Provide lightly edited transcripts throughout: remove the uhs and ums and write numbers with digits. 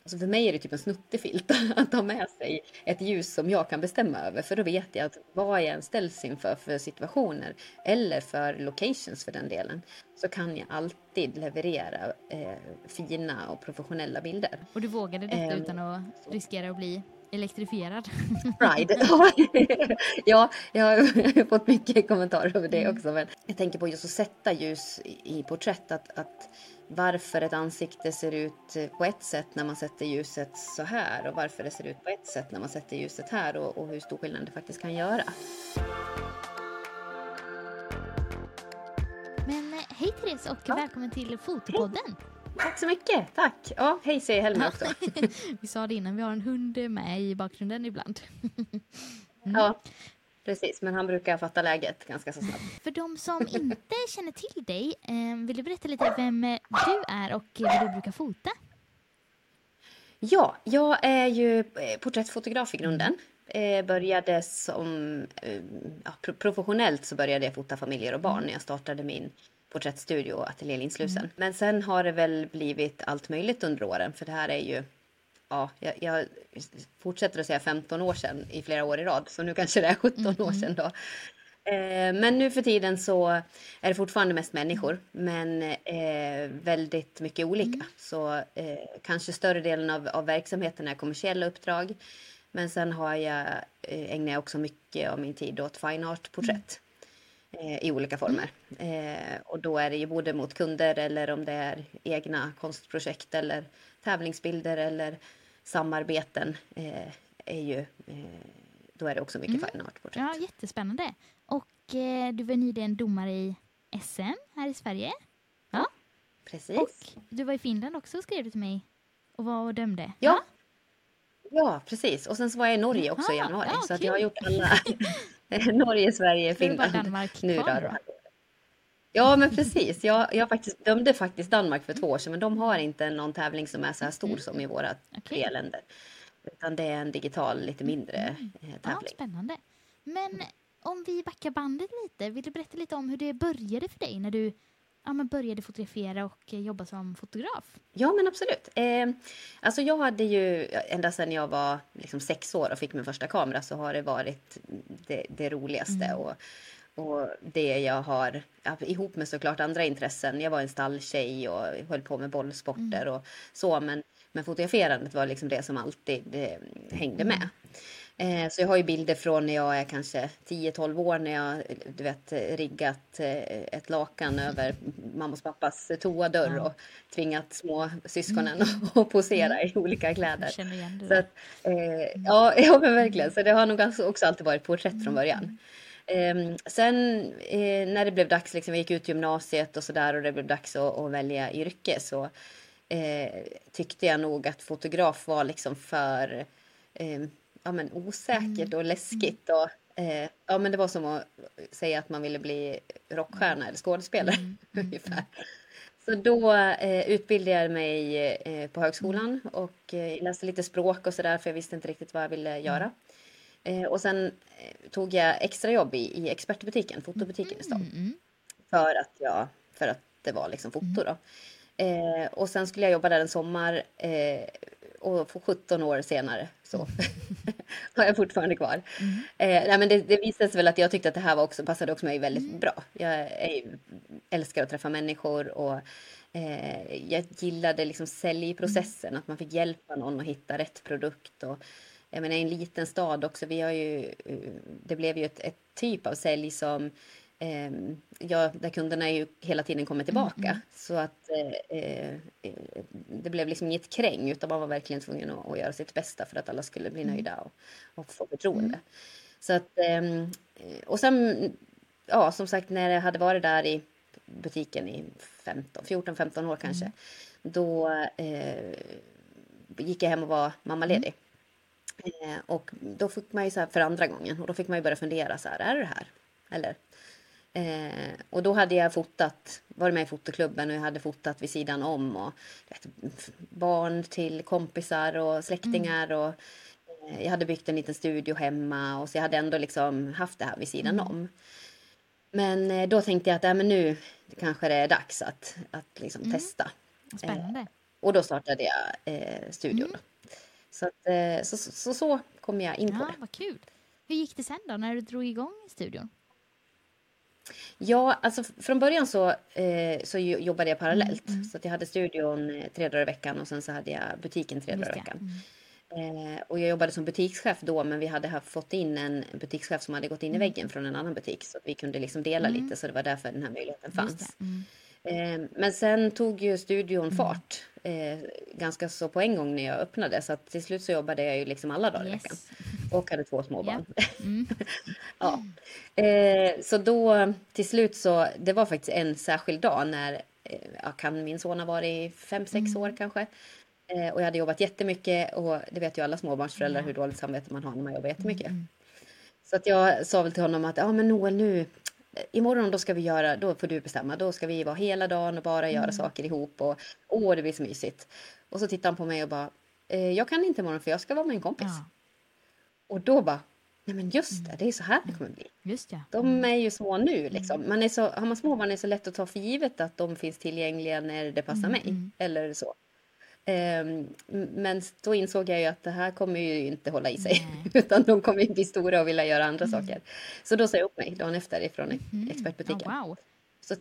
Alltså för mig är det typ en snuttefilt att ha med sig ett ljus som jag kan bestämma över. För då vet jag att vad jag än ställs inför för situationer eller för locations för den delen, så kan jag alltid leverera fina och professionella bilder. Och du vågade detta utan att riskera att bli elektrifierad? Pride. Ja, jag har fått mycket kommentarer över det också. Men jag tänker på just att sätta ljus i porträtt. Att varför ett ansikte ser ut på ett sätt när man sätter ljuset så här. Och varför det ser ut på ett sätt när man sätter ljuset här. Och hur stor skillnad det faktiskt kan göra. Men hej Therese och välkommen till Fotopodden. Tack så mycket, tack. Ja, hej säger Helmer också. Vi sa det innan, vi har en hund med i bakgrunden ibland. Ja, precis. Men han brukar fatta läget ganska så snabbt. För de som inte känner till dig, vill du berätta lite vem du är och vad du brukar fota? Ja, jag är ju porträttfotograf i grunden. Började som professionellt så började jag fota familjer och barn när jag startade min porträttstudio Ateljé Lindslusen. Men sen har det väl blivit allt möjligt under åren, för det här är ju, ja, jag fortsätter att säga 15 år sedan i flera år i rad, så nu kanske det är 17 år sedan då. Men nu för tiden så är det fortfarande mest människor, men väldigt mycket olika. Så kanske större delen av verksamheten är kommersiella uppdrag, men sen ägnar jag också mycket av min tid åt fine art-porträtt. I olika former. Och då är det ju både mot kunder eller om det är egna konstprojekt eller tävlingsbilder eller samarbeten. Då är det också mycket fine art-porträtt. Ja, jättespännande. Och du var nyligen domare i SM här i Sverige. Ja, precis. Och du var i Finland också, skrev du till mig. Och var och dömde. Ja, precis. Och sen så var jag i Norge också i januari. Så att jag har gjort alla Norge, Sverige, Finland. Danmark nu då. Ja, men precis. Jag dömde faktiskt Danmark för 2 år sedan. Men de har inte någon tävling som är så här stor som i våra 3 länder. Utan det är en digital, lite mindre tävling. Ja, spännande. Men om vi backar bandet lite. Vill du berätta lite om hur det började för dig när du började fotografera och jobba som fotograf? Ja, men absolut. Alltså jag hade ju, ända sedan jag var liksom 6 år och fick min första kamera, så har det varit det roligaste. Och det jag har, ihop med såklart andra intressen. Jag var en stalltjej och höll på med bollsporter och så. Men fotograferandet var liksom det som alltid hängde med. Så jag har ju bilder från när jag är kanske 10-12 år, när jag riggat ett lakan över mammas pappas toadörr och tvingat små syskonen att posera i olika kläder. Jag känner igen det. Så att, ja, men verkligen. Så det har nog också alltid varit porträtt från början. Sen när det blev dags, liksom, jag gick ut gymnasiet och sådär, och det blev dags att välja yrke, så tyckte jag nog att fotograf var liksom för osäkert och läskigt. Och, men det var som att säga att man ville bli rockstjärna eller skådespelare ungefär. Så då utbildade jag mig på högskolan och läste lite språk och sådär, för jag visste inte riktigt vad jag ville göra. Och sen tog jag extra jobb i expertbutiken, fotobutiken i stan. För att det var liksom foto då. Och sen skulle jag jobba där en sommar, och för 17 år senare så har jag fortfarande kvar. Nej, men det visade sig väl att jag tyckte att det här passade också mig väldigt bra. Jag älskar att träffa människor, och jag gillade liksom säljprocessen, att man fick hjälpa någon att hitta rätt produkt. Och jag menar, i en liten stad också, det blev ju ett typ av sälj som där kunderna ju hela tiden kommer tillbaka. Så att det blev liksom inget kräng, utan man var verkligen tvungen att göra sitt bästa för att alla skulle bli nöjda och få förtroende. Så att, och sen, ja, som sagt, när jag hade varit där i butiken i 14-15 år kanske, då gick jag hem och var mammaledig. Och då fick man ju så här för andra gången, och då fick man ju börja fundera så här, är det här? Eller? Och då hade jag varit med i fotoklubben, och jag hade fotat vid sidan om, och barn till kompisar och släktingar, och jag hade byggt en liten studio hemma, och så jag hade ändå liksom haft det här vid sidan om. Men då tänkte jag att men nu kanske det är dags att liksom testa. Spännande. Och då startade jag studion. Mm. Så, att, så kom jag in på Ja, det. vad kul. Hur gick det sen då när du drog igång i studion? Ja, alltså från början så jobbade jag parallellt. Så att jag hade studion 3 dagar i veckan och sen så hade jag butiken 3 dagar i Just det. veckan. Och jag jobbade som butikschef då, men vi hade fått in en butikschef som hade gått in i väggen från en annan butik. Så att vi kunde liksom dela lite, så det var därför den här möjligheten Just fanns. det. Men sen tog ju studion fart ganska så på en gång när jag öppnade. Så att till slut så jobbade jag ju liksom alla dagar i veckan. Yes. Och hade 2 små barn. Mm. Ja. Så då till slut så, det var faktiskt en särskild dag när, kan min son ha varit 5-6 år kanske. Och jag hade jobbat jättemycket och det vet ju alla småbarnsföräldrar hur dåligt samvete man har när man jobbar jättemycket. Så att jag sa väl till honom att, ja men Noel nu, imorgon då ska vi göra, då får du bestämma, då ska vi vara hela dagen och bara göra saker ihop och det blir så mysigt. Och så tittade han på mig och bara, jag kan inte imorgon för jag ska vara med en kompis. Ja, Och då bara, nej men just det är så här det kommer bli. just ja. De är ju små nu liksom. Har man små barn är det så lätt att ta för givet att de finns tillgängliga när det passar mig. Eller så. Men då insåg jag ju att det här kommer ju inte hålla i sig. Utan de kommer ju bli stora och vilja göra andra saker. Så då sa jag upp mig dagen efter ifrån expertbutiken. Oh, wow.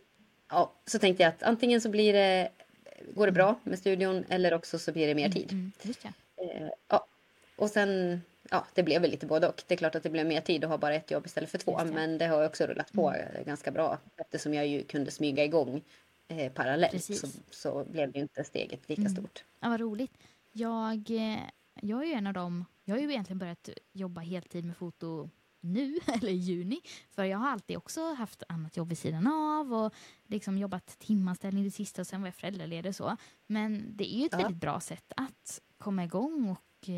Så tänkte jag att antingen så går det bra med studion eller också så blir det mer tid. Just ja. Och sen, det blev väl lite både och. Det är klart att det blev mer tid att ha bara ett jobb istället för 2. Men det har också rullat på ganska bra. Eftersom jag ju kunde smyga igång parallellt så blev det ju inte steget lika stort. Ja, vad roligt. Jag är ju en av dem. Jag har ju egentligen börjat jobba heltid med foto nu, eller i juni. För jag har alltid också haft annat jobb vid sidan av och liksom jobbat timanställning det sista och sen var jag föräldraledig och så. Men det är ju ett väldigt bra sätt att komma igång och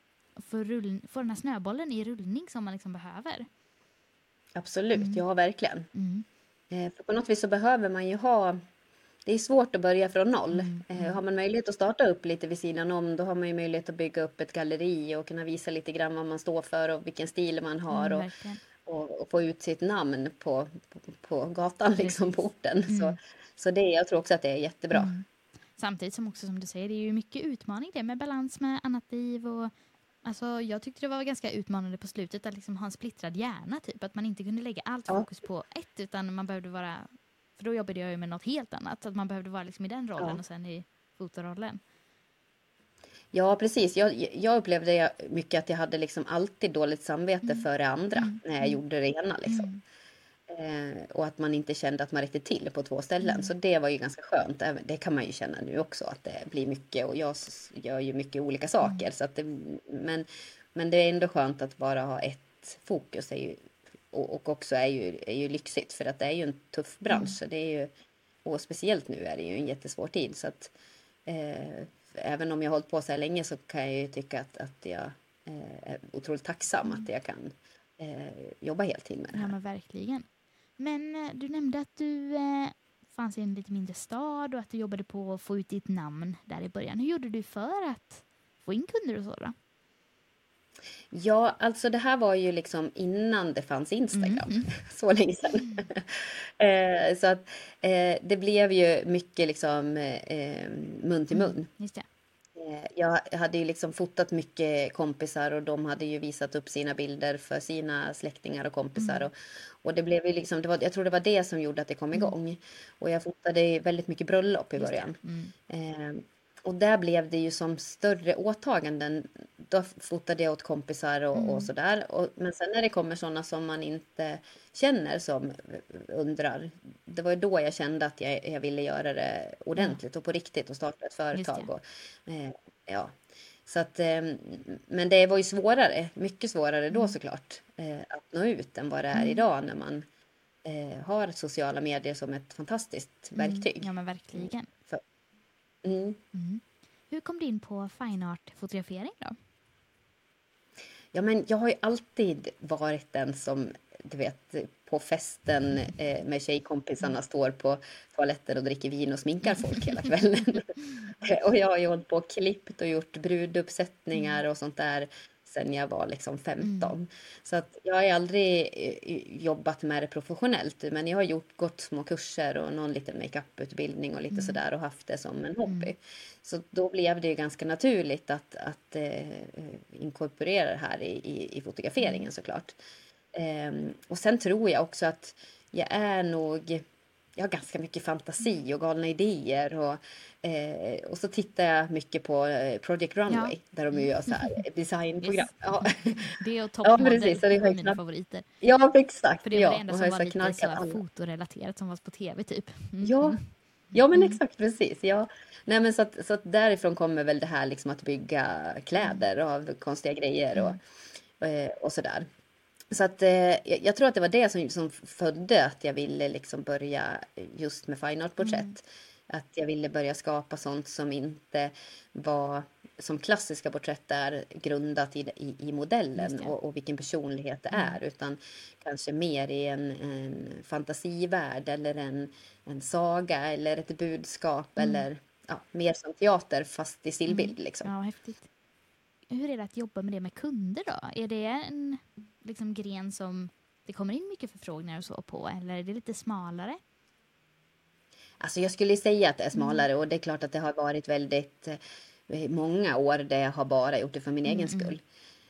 få den här snöbollen i rullning som man liksom behöver. Absolut, ja verkligen. För på något vis så behöver man ju det är svårt att börja från noll. Har man möjlighet att starta upp lite vid sidan om, då har man ju möjlighet att bygga upp ett galleri och kunna visa lite grann vad man står för och vilken stil man har och få ut sitt namn på gatan, liksom på orten. Så jag tror också att det är jättebra. Samtidigt som också som du säger, det är ju mycket utmaning det med balans med annat liv och alltså, jag tyckte det var ganska utmanande på slutet att liksom ha en splittrad hjärna typ. Att man inte kunde lägga allt fokus på ett utan man behövde vara, för då jobbade jag ju med något helt annat. Så att man behövde vara liksom i den rollen och sen i fotorollen. Ja, precis. Jag upplevde mycket att jag hade liksom alltid dåligt samvete för det andra när jag gjorde det ena liksom. Och att man inte kände att man räckte till på 2 ställen. Så det var ju ganska skönt. Det kan man ju känna nu också att det blir mycket. Och jag gör ju mycket olika saker. Så att men det är ändå skönt att bara ha ett fokus. Och också är ju lyxigt. För att det är ju en tuff bransch. Så det är ju, och speciellt nu är det ju en jättesvår tid. Så att även om jag har hållit på så här länge så kan jag ju tycka att jag är otroligt tacksam att jag kan jobba heltid med det här. Ja, men verkligen. Men du nämnde att du fanns i en lite mindre stad och att du jobbade på att få ut ditt namn där i början. Hur gjorde du för att få in kunder och så då? Ja, alltså det här var ju liksom innan det fanns Instagram. Så länge sedan. Så att det blev ju mycket liksom mun till mun. Just det. Jag hade ju liksom fotat mycket kompisar och de hade ju visat upp sina bilder för sina släktingar och kompisar. Och det blev ju liksom, jag tror det var det som gjorde att det kom igång. Och jag fotade väldigt mycket bröllop i början. Och där blev det ju som större åtaganden. Då fotade jag åt kompisar och sådär. Men sen när det kommer sådana som man inte känner som undrar. Det var ju då jag kände att jag ville göra det ordentligt och på riktigt och starta ett företag. Och, så att, men det var ju svårare, mycket svårare då såklart. Att nå ut än vad det är idag när man har sociala medier som ett fantastiskt verktyg. Ja, men verkligen. Hur kom du in på fine art-fotografering då? Ja, men jag har ju alltid varit den som, du vet, på festen med tjejkompisarna står på toaletten och dricker vin och sminkar folk hela kvällen. Och jag har ju hållit på och klippt och gjort bruduppsättningar och sånt där sedan jag var liksom 15. Så att jag har aldrig jobbat med det professionellt, men jag har gått små kurser och någon liten makeuputbildning och lite sådär och haft det som en hobby. Så då blev det ju ganska naturligt att inkorporera det här i fotograferingen såklart. Och sen tror jag också att jag har ganska mycket fantasi och galna idéer och så tittar jag mycket på Project Runway där de gör så här designprogram. Yes. Ja. Det och Toppmodell precis. Så det var mina favoriter. Ja, exakt. För det var det enda och som har var lite så alla. fotorelaterat som var på tv typ. Ja, men exakt, precis. Ja. Nej, men så att därifrån kommer väl det här liksom att bygga kläder av konstiga grejer och sådär. Så att jag tror att det var det som födde att jag ville liksom börja just med fine art-porträtt. Att jag ville börja skapa sånt som inte var som klassiska porträtt är grundat i modellen och vilken personlighet det är, utan kanske mer i en fantasivärld eller en saga eller ett budskap eller mer som teater fast i stillbild liksom. Ja, häftigt. Hur är det att jobba med det med kunder då? Är det en liksom gren som det kommer in mycket förfrågningar och så på, eller är det lite smalare? Alltså jag skulle säga att det är smalare och det är klart att det har varit väldigt många år där jag har bara gjort det för min egen skull.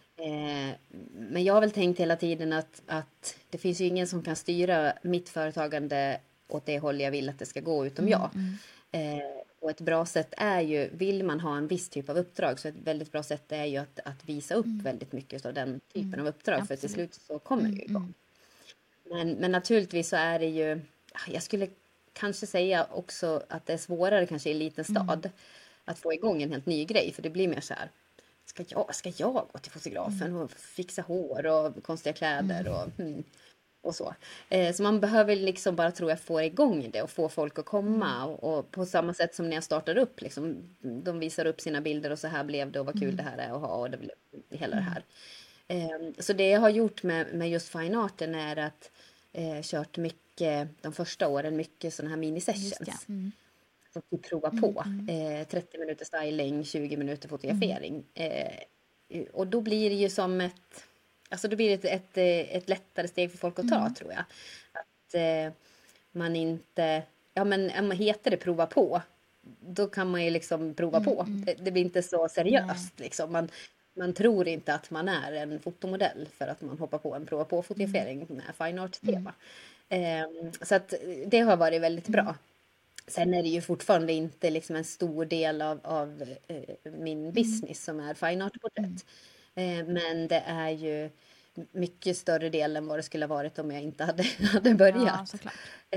Men jag har väl tänkt hela tiden att det finns ju ingen som kan styra mitt företagande åt det håll jag vill att det ska gå utom jag. Och ett bra sätt är ju, vill man ha en viss typ av uppdrag, så ett väldigt bra sätt är ju att visa upp väldigt mycket av den typen av uppdrag. För till slut så kommer det ju igång. Men naturligtvis så är det ju, jag skulle kanske säga också att det är svårare kanske i en liten stad att få igång en helt ny grej. För det blir mer så här, ska jag gå till fotografen och fixa hår och konstiga kläder och så. Så man behöver liksom bara, tror jag, få igång det och få folk att komma. Och på samma sätt som när jag startar upp, liksom, de visar upp sina bilder och så här blev det och vad kul det här är att ha och det blev hela det här. Så det jag har gjort med just fine arten är att kört mycket, de första åren, mycket sådana här mini-sessions. Som vi provar på. 30 minuter styling, 20 minuter fotografering. Och då blir det ju som då blir det ett lättare steg för folk att ta, tror jag. Att man inte, men heter det prova på, då kan man ju liksom prova på. Det blir inte så seriöst liksom. Man tror inte att man är en fotomodell för att man hoppar på en prova på fotografering med fine art-tema. Så att det har varit väldigt bra. Sen är det ju fortfarande inte liksom en stor del av min business som är fine art-porträtt. Men det är ju mycket större del än vad det skulle ha varit om jag inte hade börjat. Ja, såklart.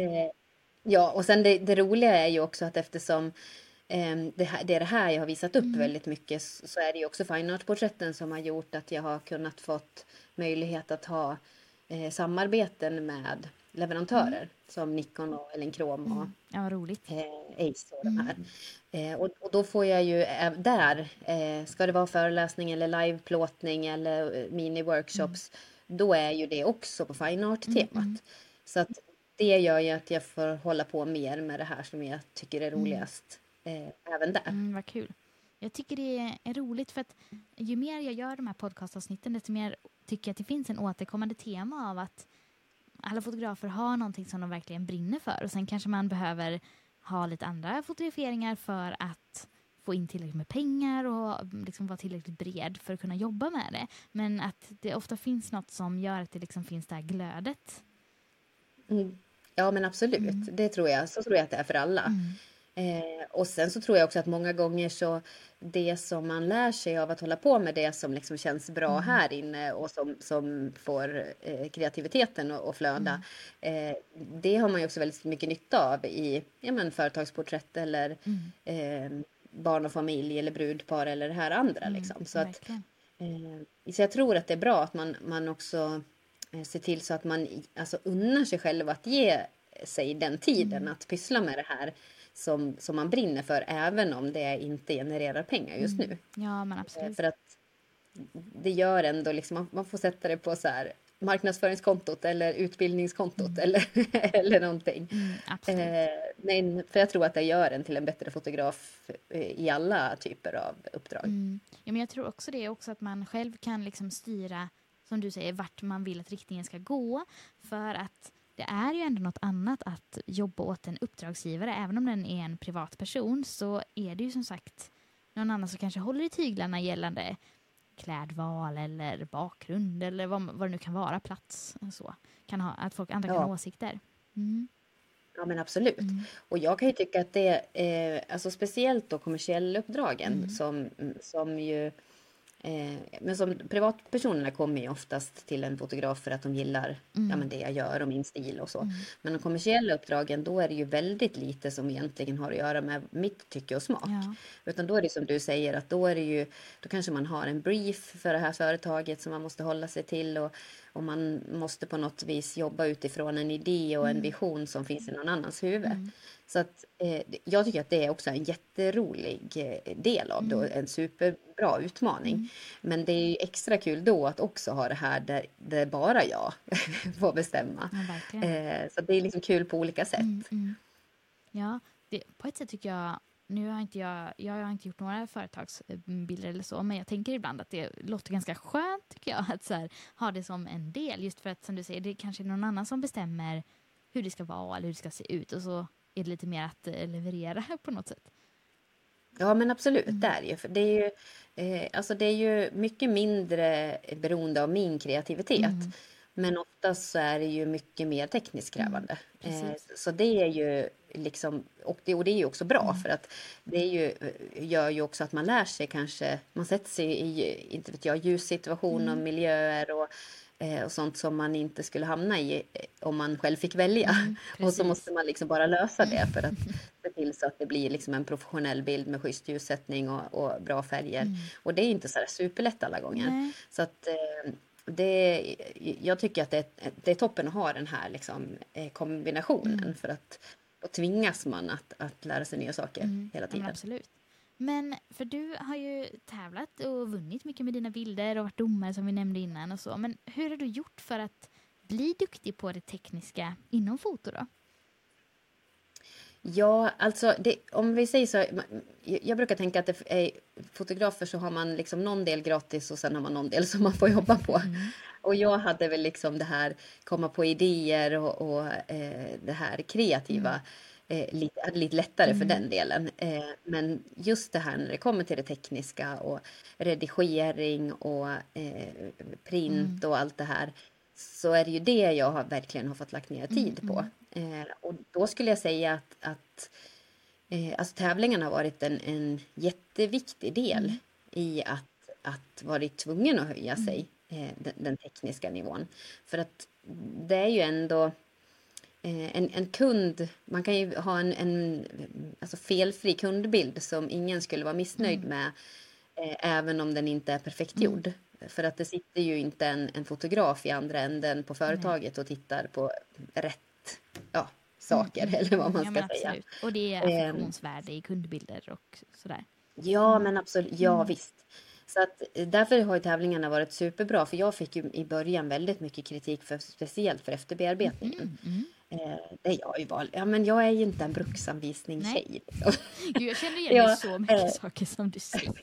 Och sen det roliga är ju också att eftersom det är det här jag har visat upp väldigt mycket, så är det ju också fine art-porträtten som har gjort att jag har kunnat fått möjlighet att ha samarbeten med leverantörer som Nikon och Elinchrom och roligt. Ace och de här. Och då får jag ju där, ska det vara föreläsning eller liveplåtning eller mini-workshops, då är ju det också på fine art-temat. Så att det gör ju att jag får hålla på mer med det här som jag tycker är roligast även där. Vad kul. Jag tycker det är roligt för att ju mer jag gör de här podcastavsnitten, desto mer tycker jag att det finns en återkommande tema av att alla fotografer har någonting som de verkligen brinner för. Och sen kanske man behöver ha lite andra fotograferingar för att få in tillräckligt med pengar och liksom vara tillräckligt bred för att kunna jobba med det. Men att det ofta finns något som gör att det liksom finns det här glödet. Ja, men absolut. Det tror jag. Så tror jag att det är för alla. Och sen så tror jag också att många gånger så det som man lär sig av att hålla på med det som liksom känns bra här inne och som får kreativiteten att flöda, det har man ju också väldigt mycket nytta av i företagsporträtt eller barn och familj eller brudpar eller det här andra liksom. Så jag tror att det är bra att man också ser till så att man unnar sig själv att ge sig den tiden att pyssla med det här som man brinner för, även om det inte genererar pengar just nu. Ja, men absolut. För att det gör ändå liksom, man får sätta det på så här marknadsföringskontot eller utbildningskontot eller, eller någonting. Absolut. Men för jag tror att det gör en till en bättre fotograf i alla typer av uppdrag. Ja, men jag tror också det också att man själv kan liksom styra, som du säger, vart man vill att riktningen ska gå. För att det är ju ändå något annat att jobba åt en uppdragsgivare. Även om den är en privatperson så är det ju som sagt någon annan som kanske håller i tyglarna gällande klädval eller bakgrund eller vad det nu kan vara, plats. Så. Kan ha, att folk andra kan ha åsikter. Ja, men absolut. Och jag kan ju tycka att det alltså speciellt då kommersiella uppdragen som ju men som privatpersonerna kommer ju oftast till en fotograf för att de gillar ja, men det jag gör och min stil och så. Men de kommersiella uppdragen, då är det ju väldigt lite som egentligen har att göra med mitt tycke och smak. Ja. Utan då är det som du säger att då är det ju, då kanske man har en brief för det här företaget som man måste hålla sig till och man måste på något vis jobba utifrån en idé och en vision som finns i någon annans huvud. Så att jag tycker att det är också en jätterolig del av det, en superbra utmaning. Men det är ju extra kul då att också ha det här där bara jag får bestämma. Ja, så det är liksom kul på olika sätt. Ja, på ett sätt tycker jag, nu har jag har inte gjort några företagsbilder eller så, men jag tänker ibland att det låter ganska skönt tycker jag att så här, ha det som en del, just för att som du säger, det kanske är någon annan som bestämmer hur det ska vara eller hur det ska se ut och så är det lite mer att leverera på något sätt. Ja, men absolut, det är ju. För det är ju, alltså det är ju mycket mindre beroende av min kreativitet. Men oftast så är det ju mycket mer tekniskt krävande. Så det är ju liksom, och det är ju också bra för att det är ju, gör ju också att man lär sig kanske, man sätter sig i, inte vet jag, ljussituationer och miljöer och sånt som man inte skulle hamna i om man själv fick välja. Och så måste man liksom bara lösa det för att se till så att det blir liksom en professionell bild med schysst ljussättning och bra färger. Och det är inte så här superlätt alla gånger. Så att jag tycker att det är toppen att ha den här liksom, kombinationen för att då tvingas man att lära sig nya saker hela tiden. Ja, absolut. Men för du har ju tävlat och vunnit mycket med dina bilder och varit domare som vi nämnde innan och så. Men hur har du gjort för att bli duktig på det tekniska inom foto då? Ja, alltså om vi säger så, jag brukar tänka att det är fotografer så har man liksom någon del gratis och sen har man någon del som man får jobba på. Och jag hade väl liksom det här komma på idéer och det här kreativa lite lättare för den delen. Men just det här när det kommer till det tekniska och redigering och print och allt det här, så är det ju det jag verkligen har fått lagt ner tid på. Och då skulle jag säga att alltså tävlingarna har varit en jätteviktig del i att varit tvungen att höja sig den tekniska nivån. För att det är ju ändå en kund, man kan ju ha en alltså felfri kundbild som ingen skulle vara missnöjd med även om den inte är perfekt gjord. För att det sitter ju inte en fotograf i andra änden på företaget och tittar på rätt saker eller vad man ska säga. Absolut. Och det är affektionsvärde i kundbilder och sådär. Ja, men absolut. Ja, visst. Så att därför har ju tävlingarna varit superbra. För jag fick ju i början väldigt mycket kritik speciellt för efterbearbetningen. Det jag ju var, ja men jag är ju inte en bruksanvisningstjej. Liksom. Gud, jag känner igen så mycket saker som du säger.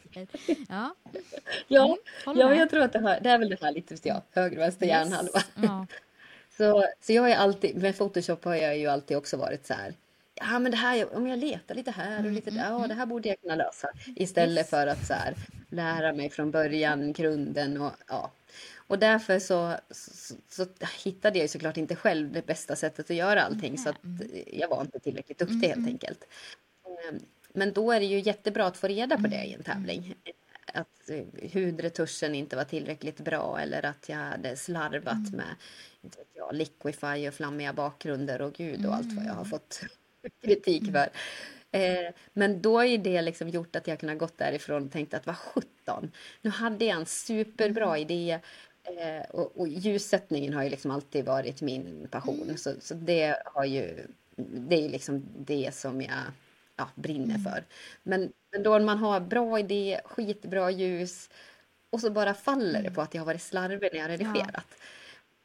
Jag tror att det är väl det här lite höger och vänster hjärnhalva. Så jag har ju alltid, med Photoshop har jag ju alltid också varit så här, ja men det här, om jag letar lite här och lite där, det här borde jag kunna lösa. Istället för att så här, lära mig från början, grunden och Och därför så hittade jag ju såklart inte själv det bästa sättet att göra allting. Så att jag var inte tillräckligt duktig helt enkelt. Men då är det ju jättebra att få reda på det i en tävling. Att hudretuschen inte var tillräckligt bra eller att jag hade slarvat med inte vet jag, liquify och flammiga bakgrunder och gud och allt vad jag har fått kritik för. Men då är det liksom gjort att jag kunde ha gått därifrån och tänkt att vad 17. Nu hade jag en superbra idé och ljussättningen har ju liksom alltid varit min passion. Så det har ju, det är liksom det som jag brinner för. Men då man har bra idé, skitbra ljus och så bara faller det på att jag har varit slarvig när jag har redigerat.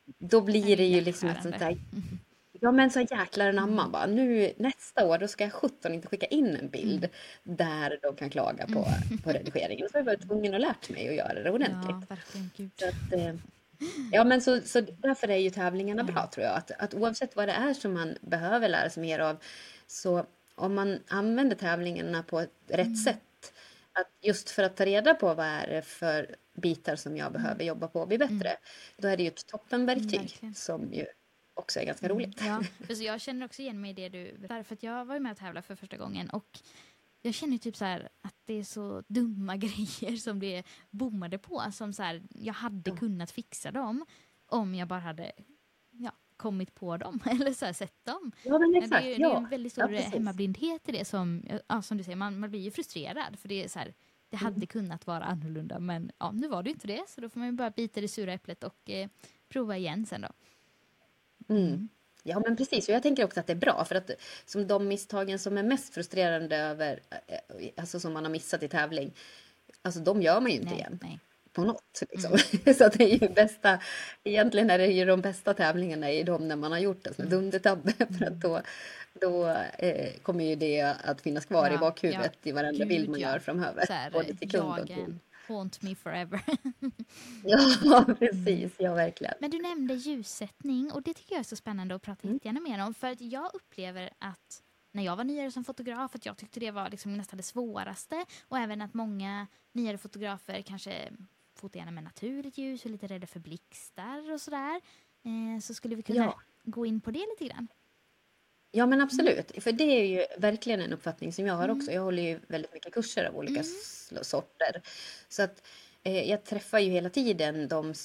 då Det blir är det ju liksom ett sånt hjärtskärande. där, ja men så jäklar anamma Mm. bara, nu nästa år då ska jag 17 inte skicka in en Mm. bild där de kan klaga Mm. på redigeringen. Så har jag varit tvungen att lärt mig att göra det ordentligt. Ja, verkligen. Gud. Så att, ja men så därför är ju tävlingarna bra Ja. tror jag. Att oavsett vad det är som man behöver lära sig mer av, så om man använder tävlingarna på ett rätt Mm. sätt, att just för att ta reda på vad är det för bitar som jag behöver jobba på och bli bättre, då är det ju ett toppenverktyg Verkligen. som ju också är ganska roligt. Ja, för så jag känner också igen mig i det du berättar, för att jag var ju med och tävla för första gången och jag känner ju typ så här att det är så dumma grejer som det bommade på, som så här, jag hade kunnat fixa dem om jag bara hade kommit på dem eller så här, sett dem. Ja men Men exakt, det är ja. en väldigt Ja, stor precis. hemmablindhet i det som du säger, man blir ju frustrerad för det är så här, det hade kunnat vara annorlunda, men nu var det ju inte det, så då får man ju bara bita det sura äpplet och prova igen sen då. Ja men precis, och jag tänker också att det är bra, för att som de misstagen som är mest frustrerande över, alltså som man har missat i tävling, alltså de gör man ju inte igen Nej. på något liksom. Så att det är ju bästa, egentligen är det ju de bästa tävlingarna i de när man har gjort en sån här dundertabbe, för att då kommer ju det att finnas kvar i bakhuvudet i varenda bild man gör framöver. Så här, Både till kund och till. jagen, haunt me forever. Ja, precis, ja verkligen. Men du nämnde ljussättning och det tycker jag är så spännande att prata jättegärna mer om, för att jag upplever att när jag var nyare som fotograf att jag tyckte det var liksom nästan det svåraste, och även att många nyare fotografer kanske fotar gärna med naturligt ljus och lite rädda för blixtar och sådär. Så skulle vi kunna gå in på det lite grann. Ja men absolut, för det är ju verkligen en uppfattning som jag har också. Jag håller ju väldigt mycket kurser av olika sorter. Så att jag träffar ju hela tiden de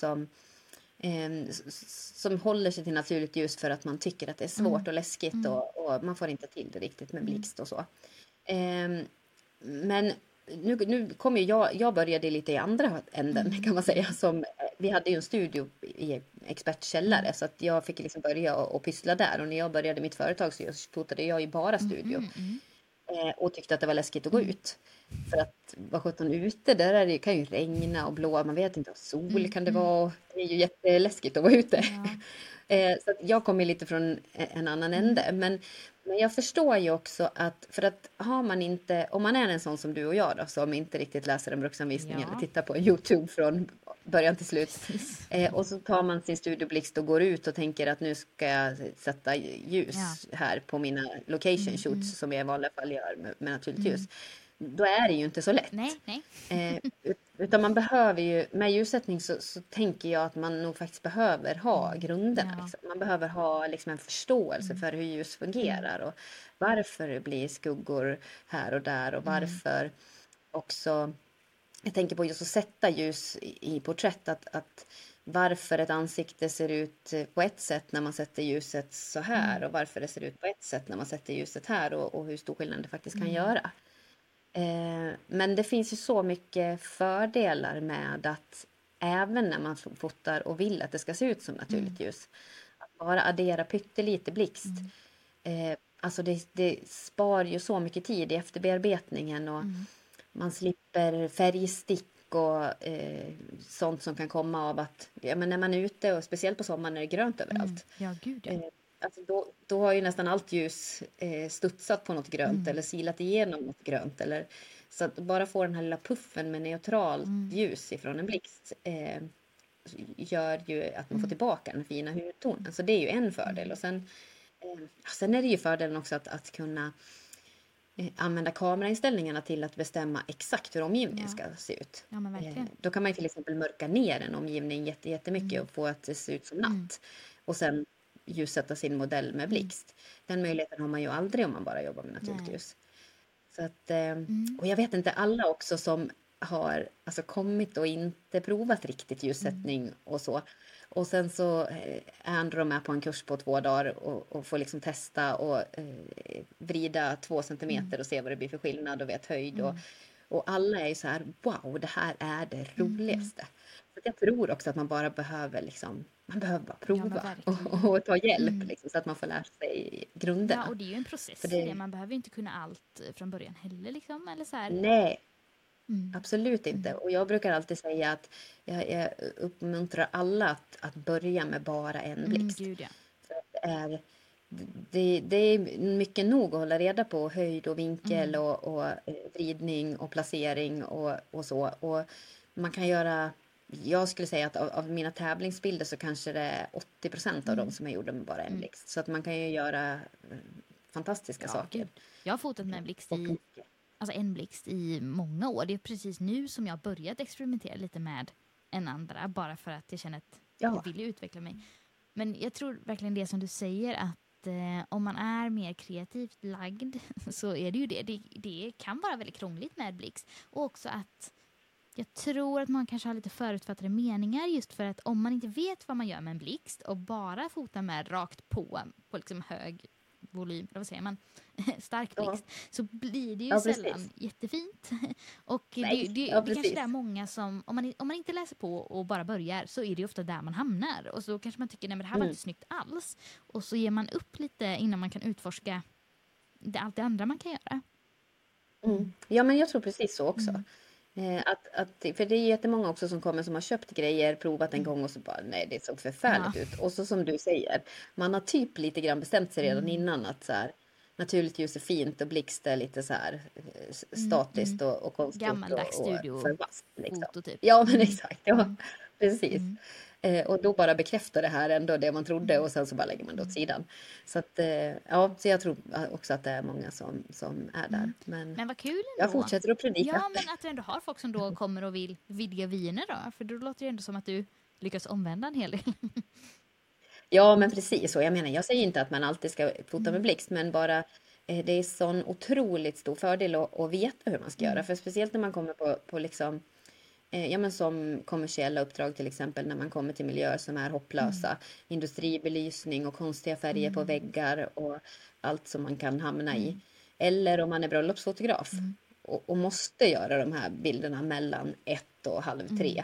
som håller sig till naturligt ljus för att man tycker att det är svårt och läskigt och man får inte till det riktigt med blixt och så. Men nu kommer jag började lite i andra änden kan man säga. Vi hade ju en studio i expertkällare så att jag fick liksom börja och pyssla där. Och när jag började mitt företag så fotade jag ju bara studio. Och tyckte att det var läskigt att gå ut. För att vara 17 ute, där är det, kan ju regna och blå, man vet inte, sol kan det vara. Det är ju jätteläskigt att vara ute. Så att jag kommer lite från en annan ände. Men jag förstår ju också att, för att har man inte, om man är en sån som du och jag då, som inte riktigt läser en bruksanvisning eller tittar på YouTube från början till slut. Och så tar man sin studioblixt och går ut och tänker att nu ska jag sätta ljus här på mina location shoots som jag i vanliga fall gör med naturligt ljus. Då är det ju inte så lätt. Nej. Utan man behöver ju, med ljussättning så tänker jag att man nog faktiskt behöver ha grunderna. Liksom. Man behöver ha liksom en förståelse för hur ljus fungerar och varför det blir skuggor här och där och varför också, jag tänker på just att sätta ljus i porträtt, att varför ett ansikte ser ut på ett sätt när man sätter ljuset så här och varför det ser ut på ett sätt när man sätter ljuset här och hur stor skillnad det faktiskt kan göra. Men det finns ju så mycket fördelar med att även när man fotar och vill att det ska se ut som naturligt ljus, att bara addera pyttelite blixt. Alltså det spar ju så mycket tid i efterbearbetningen och man slipper färgstick och sånt som kan komma av att men när man är ute och speciellt på sommaren är det grönt överallt. Ja, gud ja. Alltså då har ju nästan allt ljus studsat på något grönt eller silat igenom något grönt. Eller, så att bara få den här lilla puffen med neutralt ljus ifrån en blixt gör ju att man får tillbaka den fina hudtonen. Så det är ju en fördel. Och sen är det ju fördelen också att kunna använda kamerainställningarna till att bestämma exakt hur omgivningen ska se ut. Ja, men verkligen. Då kan man till exempel mörka ner en omgivning jättemycket och få att det ser ut som natt. Och sen ljussätta sin modell med blixt. Den möjligheten har man ju aldrig om man bara jobbar med naturligt ljus. Så att, och jag vet inte, alla också som har alltså kommit och inte provat riktigt ljussättning och så. Och sen så är de med på en kurs på 2 dagar och får liksom testa och vrida 2 centimeter och se vad det blir för skillnad och vet höjd. Och alla är ju så här, wow, det här är det roligaste. Så jag tror också att man bara behöver man behöver bara prova och ta hjälp liksom, så att man får lära sig grunderna. Ja, och det är ju en process i det. Man behöver inte kunna allt från början heller liksom, eller så här. Nej. Absolut inte. Och jag brukar alltid säga att jag uppmuntrar alla att börja med bara en blixt. Gud, ja. För att det är mycket nog att hålla reda på höjd och vinkel och vridning och placering och så. Och man kan göra, jag skulle säga att av mina tävlingsbilder så kanske det är 80% av dem som är gjorda med bara en blixt. Så att man kan ju göra fantastiska saker. Gud. Jag har fotat med en blixt i många år. Det är precis nu som jag har börjat experimentera lite med en andra. Bara för att jag känner att jag vill utveckla mig. Men jag tror verkligen det som du säger, att om man är mer kreativt lagd så är det ju det. Det kan vara väldigt krångligt med blixt. Och också att jag tror att man kanske har lite förutfattade meningar, just för att om man inte vet vad man gör med en blixt och bara fotar med rakt på liksom hög volym, eller vad säger man, stark blixt, så blir det ju sällan jättefint. Och det kanske är många som, om man inte läser på och bara börjar, så är det ofta där man hamnar. Och så kanske man tycker, nej men det här var inte snyggt alls. Och så ger man upp lite innan man kan utforska allt det andra man kan göra. Ja, men jag tror precis så också. För det är jättemånga också som kommer som har köpt grejer, provat en gång och så bara, nej det såg förfärligt ut. Och så som du säger, man har typ lite grann bestämt sig redan innan att så här, naturligt ljus är fint och blixt är lite så här statiskt och konstigt. Gammaldags studio. Liksom. Typ. Ja, men exakt. Ja, precis. Och då bara bekräftar det här ändå det man trodde och sen så bara lägger man det åt sidan. Så att, så jag tror också att det är många som är där. Men vad kul ändå. Jag fortsätter att predika. Ja, men att du ändå har folk som då kommer och vill vidga vyerna då. För då låter det ändå som att du lyckas omvända en hel del. Ja, men precis så. Jag menar, jag säger inte att man alltid ska fota med blixt, men bara det är sån otroligt stor fördel att veta hur man ska göra. För speciellt när man kommer på liksom men som kommersiella uppdrag, till exempel när man kommer till miljöer som är hopplösa, industribelysning och konstiga färger på väggar och allt som man kan hamna i. Eller om man är bröllopsfotograf och måste göra de här bilderna mellan 1 och halv 3.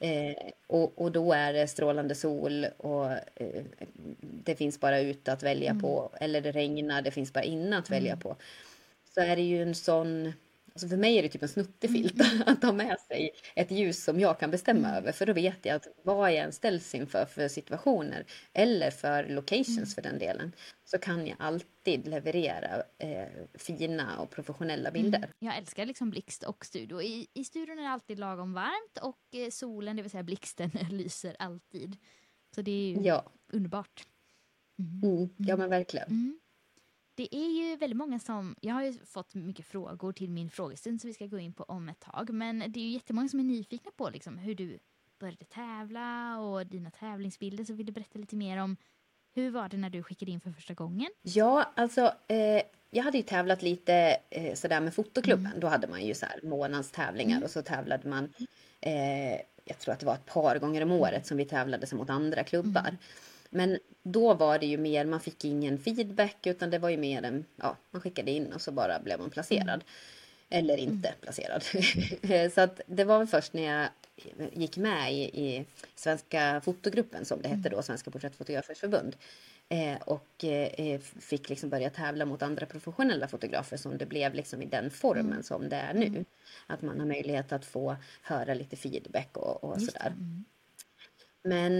Och då är det strålande sol och det finns bara ut att välja på, eller det regnar, det finns bara inne att välja på. Så är det ju en sån, alltså för mig är det typ en snuttefilt att ha med sig ett ljus som jag kan bestämma över. För då vet jag att vad jag än ställs inför för situationer eller för locations för den delen, så kan jag alltid leverera fina och professionella bilder. Jag älskar liksom blixt och studio. I studion är det alltid lagom varmt och solen, det vill säga blixten, lyser alltid. Så det är ju underbart. Ja, men verkligen. Det är ju väldigt många som, jag har ju fått mycket frågor till min frågestund som vi ska gå in på om ett tag, men det är ju jättemånga som är nyfikna på liksom hur du började tävla och dina tävlingsbilder, så vill du berätta lite mer om hur var det när du skickade in för första gången? Ja, alltså jag hade ju tävlat lite sådär med fotoklubben. Då hade man ju så här månadstävlingar och så tävlade man, jag tror att det var ett par gånger om året som vi tävlade som mot andra klubbar. Men då var det ju mer, man fick ingen feedback, utan det var ju mer man skickade in och så bara blev man placerad. Eller inte placerad. Så att det var väl först när jag gick med i Svenska fotogruppen, som det hette då, Svenska porträttfotografers förbund. Och fick liksom börja tävla mot andra professionella fotografer, som det blev liksom i den formen som det är nu. Att man har möjlighet att få höra lite feedback och sådär. Men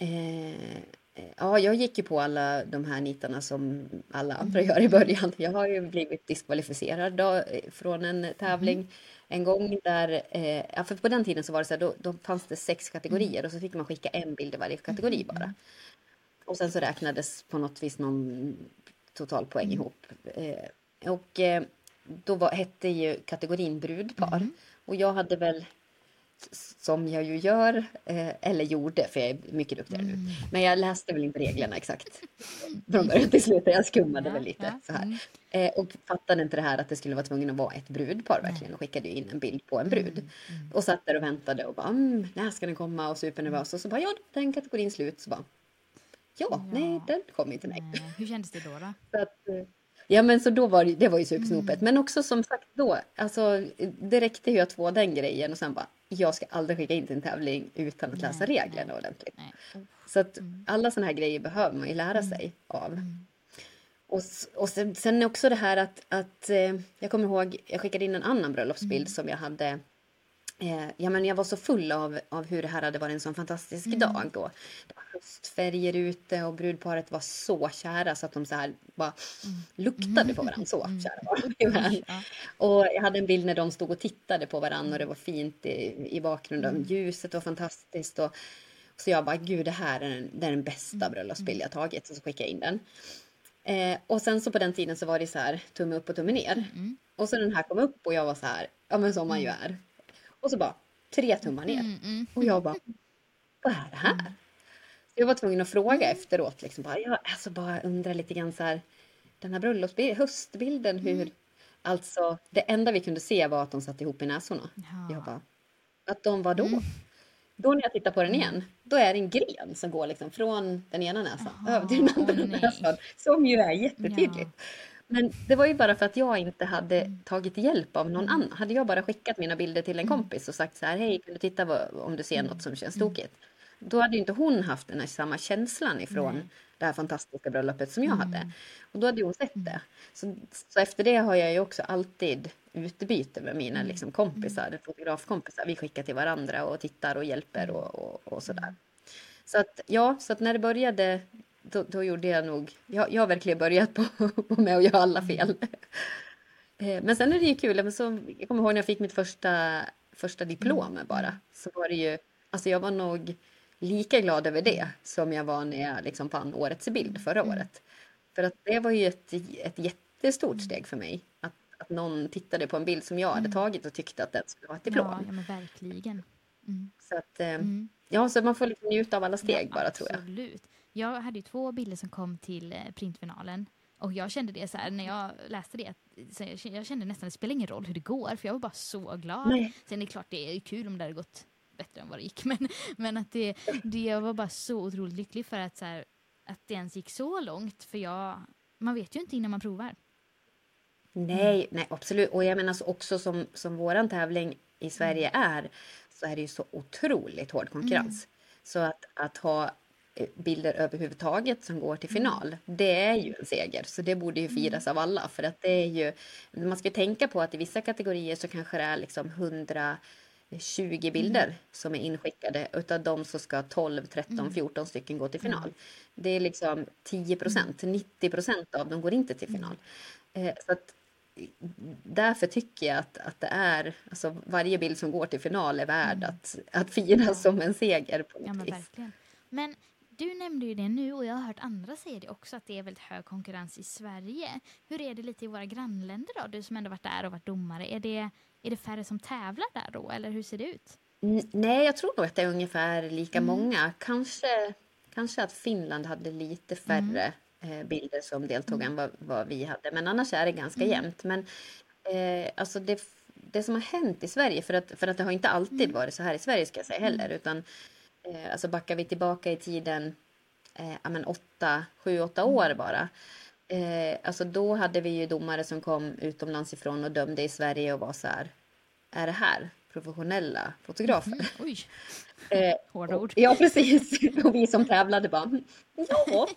jag gick ju på alla de här nitarna som alla andra gör i början. Jag har ju blivit diskvalificerad från en tävling en gång där, för på den tiden så var det så här, då fanns det 6 kategorier och så fick man skicka en bild i varje kategori bara. Och sen så räknades på något vis någon totalpoäng ihop. Och då hette ju kategorin brudpar. Och jag hade väl, som jag ju gör, eller gjorde, för jag är mycket duktigare nu. Men jag läste väl inte reglerna exakt från början till slut. Jag skummade väl lite så här. Och fattade inte det här att det skulle vara tvungen att vara ett brudpar verkligen. Och skickade ju in en bild på en brud. Och satt där och väntade och bara, när ska den komma? Och supernervös. Och så bara, den kategorin slut. Så bara, nej, den kom inte mig. Hur kändes det då? Så att, ja, men så då var det var ju supersnopet. Men också som sagt då, alltså det räckte ju att få den grejen och sen bara, jag ska aldrig skicka in till en tävling utan att läsa reglerna ordentligt. Så att alla såna här grejer behöver man ju lära sig av. Och sen också det här att jag kommer ihåg, jag skickade in en annan bröllopsbild som jag hade Ja, men jag var så full av hur det här hade varit en sån fantastisk dag. Och det var höstfärger ute och brudparet var så kära så att de så här bara luktade på varandra. Så kära var de. Ja. Och jag hade en bild när de stod och tittade på varandra och det var fint i bakgrunden. Ljuset var fantastiskt. Och, så jag bara, gud, det här är den bästa bröllopsbild jag tagit. Och så skickade jag in den. Och sen så på den tiden så var det så här tumme upp och tumme ner. Och så den här kom upp och jag var så här, ja men som man ju är. Och så bara 3 tummar ner. Och jag bara, vad är det här? Så jag var tvungen att fråga efteråt. Liksom, bara, jag alltså bara undrar lite grann så här, den här bröllopsbilden, höstbilden, hur... Alltså, det enda vi kunde se var att de satt ihop i näsorna. Ja. Jag bara, att de var då? Då när jag tittar på den igen, då är det en gren som går liksom från den ena näsan över till den andra näsan. Som ju är jättetydligt. Ja. Men det var ju bara för att jag inte hade tagit hjälp av någon annan. Hade jag bara skickat mina bilder till en kompis och sagt så här, hej, kan du titta om du ser något som känns tokigt? Då hade ju inte hon haft den här samma känslan ifrån det här fantastiska bröllopet som jag hade. Och då hade hon sett det. Så efter det har jag ju också alltid utbyte med mina liksom, kompisar, fotografkompisar. Vi skickar till varandra och tittar och hjälper och sådär. Så att när det började, då gjorde jag nog... Jag har verkligen börjat på med att göra alla fel. Men sen är det ju kul. Men så, jag kommer ihåg när jag fick mitt första diplom bara. Så var det ju... Alltså jag var nog lika glad över det som jag var när jag liksom fann årets bild förra året. För att det var ju ett jättestort steg för mig. Att någon tittade på en bild som jag hade tagit och tyckte att den skulle vara ett diplom. Ja, men verkligen. Så att... Ja, så man får liksom njuta av alla steg bara, tror jag. Absolut. Jag hade ju 2 bilder som kom till printfinalen. Och jag kände det så här, när jag läste det, så jag kände nästan att det spelar ingen roll hur det går. För jag var bara så glad. Nej. Sen är det klart, det är kul om det hade gått bättre än vad det gick. Men att jag var bara så otroligt lycklig för att, så här, att det ens gick så långt. För man vet ju inte innan man provar. Nej, absolut. Och jag menar så också som våran tävling i Sverige så är det ju så otroligt hård konkurrens. Så att ha bilder överhuvudtaget som går till final, det är ju en seger. Så det borde ju firas av alla. För att det är ju, man ska tänka på att i vissa kategorier så kanske det är liksom 120 bilder som är inskickade. Utav dem så ska 12, 13, 14 stycken gå till final. Det är liksom 10%, 90% av dem går inte till final. Så att därför tycker jag att det är, alltså varje bild som går till final är värd att fira som en seger på något vis. Verkligen. Men du nämnde ju det nu och jag har hört andra säga det också, att det är väldigt hög konkurrens i Sverige. Hur är det lite i våra grannländer då? Du som ändå varit där och varit domare. Är det färre som tävlar där då? Eller hur ser det ut? Nej, jag tror nog att det är ungefär lika många. Kanske att Finland hade lite färre bilder som deltog än vad vi hade. Men annars är det ganska jämnt. Men alltså det som har hänt i Sverige, för att det har inte alltid varit så här i Sverige, ska jag säga heller. Utan alltså backar vi tillbaka i tiden 7-8 år bara. Alltså då hade vi ju domare som kom utomlands ifrån och dömde i Sverige och var så här, är det här professionella fotografer? Oj, hårda ord. Ja, precis. Och vi som tävlade bara, ja.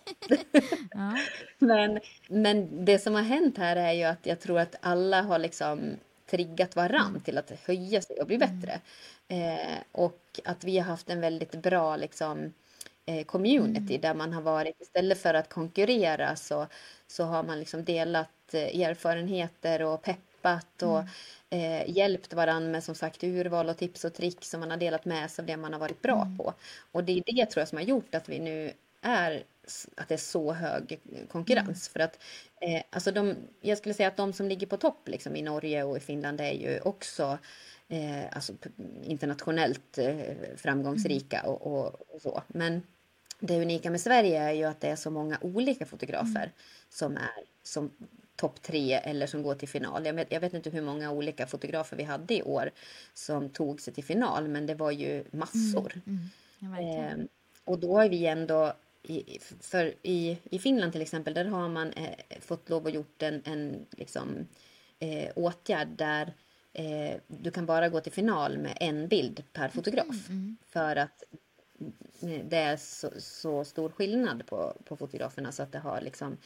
Men det som har hänt här är ju att jag tror att alla har liksom triggat varann till att höja sig och bli bättre. Och att vi har haft en väldigt bra liksom, community där man har varit, istället för att konkurrera så har man liksom delat erfarenheter och peppat och hjälpt varandra med som sagt urval och tips och trick som man har delat med sig av det man har varit bra på. Och det är det tror jag som har gjort att vi nu att det är så hög konkurrens. För att alltså jag skulle säga att de som ligger på topp liksom, i Norge och i Finland är ju också alltså, internationellt framgångsrika och så. Men det unika med Sverige är ju att det är så många olika fotografer som är som topp 3 eller som går till final. Jag vet inte hur många olika fotografer vi hade i år som tog sig till final, men det var ju massor. Ja, och då har vi ändå i Finland till exempel, där har man fått lov att gjort en liksom, åtgärd där du kan bara gå till final med en bild per fotograf. För att det är så stor skillnad på fotograferna så att det har liksom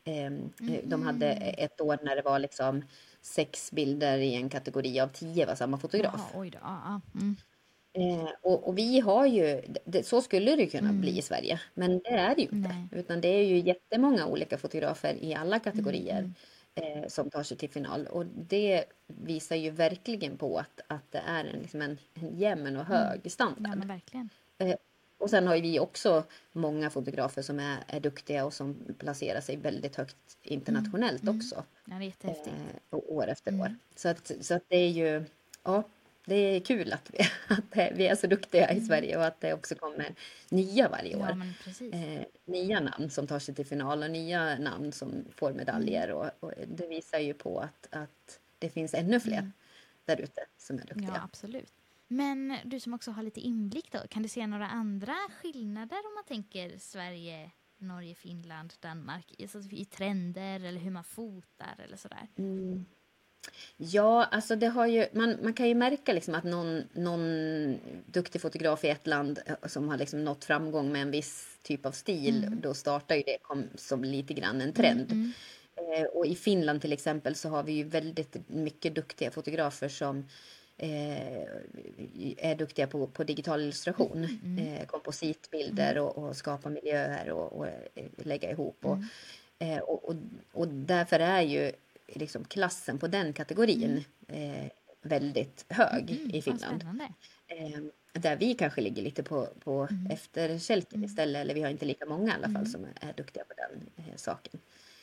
De hade ett år när det var liksom 6 bilder i en kategori av 10 var samma fotograf. Jaha, oj då. Ja, Och vi har ju, så skulle det kunna bli i Sverige, men det är det ju inte. nej. Utan det är ju jättemånga olika fotografer i alla kategorier som tar sig till final. Och det visar ju verkligen på att det är liksom en jämn och hög Ja, standard. men verkligen. Och sen har ju vi också många fotografer som är duktiga och som placerar sig väldigt högt internationellt också. Ja, det är jättehäftigt. Och år efter år. Så att det är ju, ja, det är kul att vi är så duktiga i Sverige och att det också kommer nya varje år. Ja, men precis. Nya namn som tar sig till final och nya namn som får medaljer. Och det visar ju på att det finns ännu fler där ute som är duktiga. Ja, absolut. Men du som också har lite inblick då, kan du se några andra skillnader om man tänker Sverige, Norge, Finland, Danmark i trender eller hur man fotar eller sådär? Ja, alltså det har ju, man kan ju märka liksom att någon duktig fotograf i ett land som har liksom nått framgång med en viss typ av stil, då startar ju det som lite grann en trend. Och i Finland till exempel så har vi ju väldigt mycket duktiga fotografer som är duktiga på digital illustration, kompositbilder och skapa miljöer och lägga ihop. Och därför är ju liksom klassen på den kategorin väldigt hög i Finland. Där vi kanske ligger lite på efterkälken istället, eller vi har inte lika många i alla fall som är duktiga på den saken.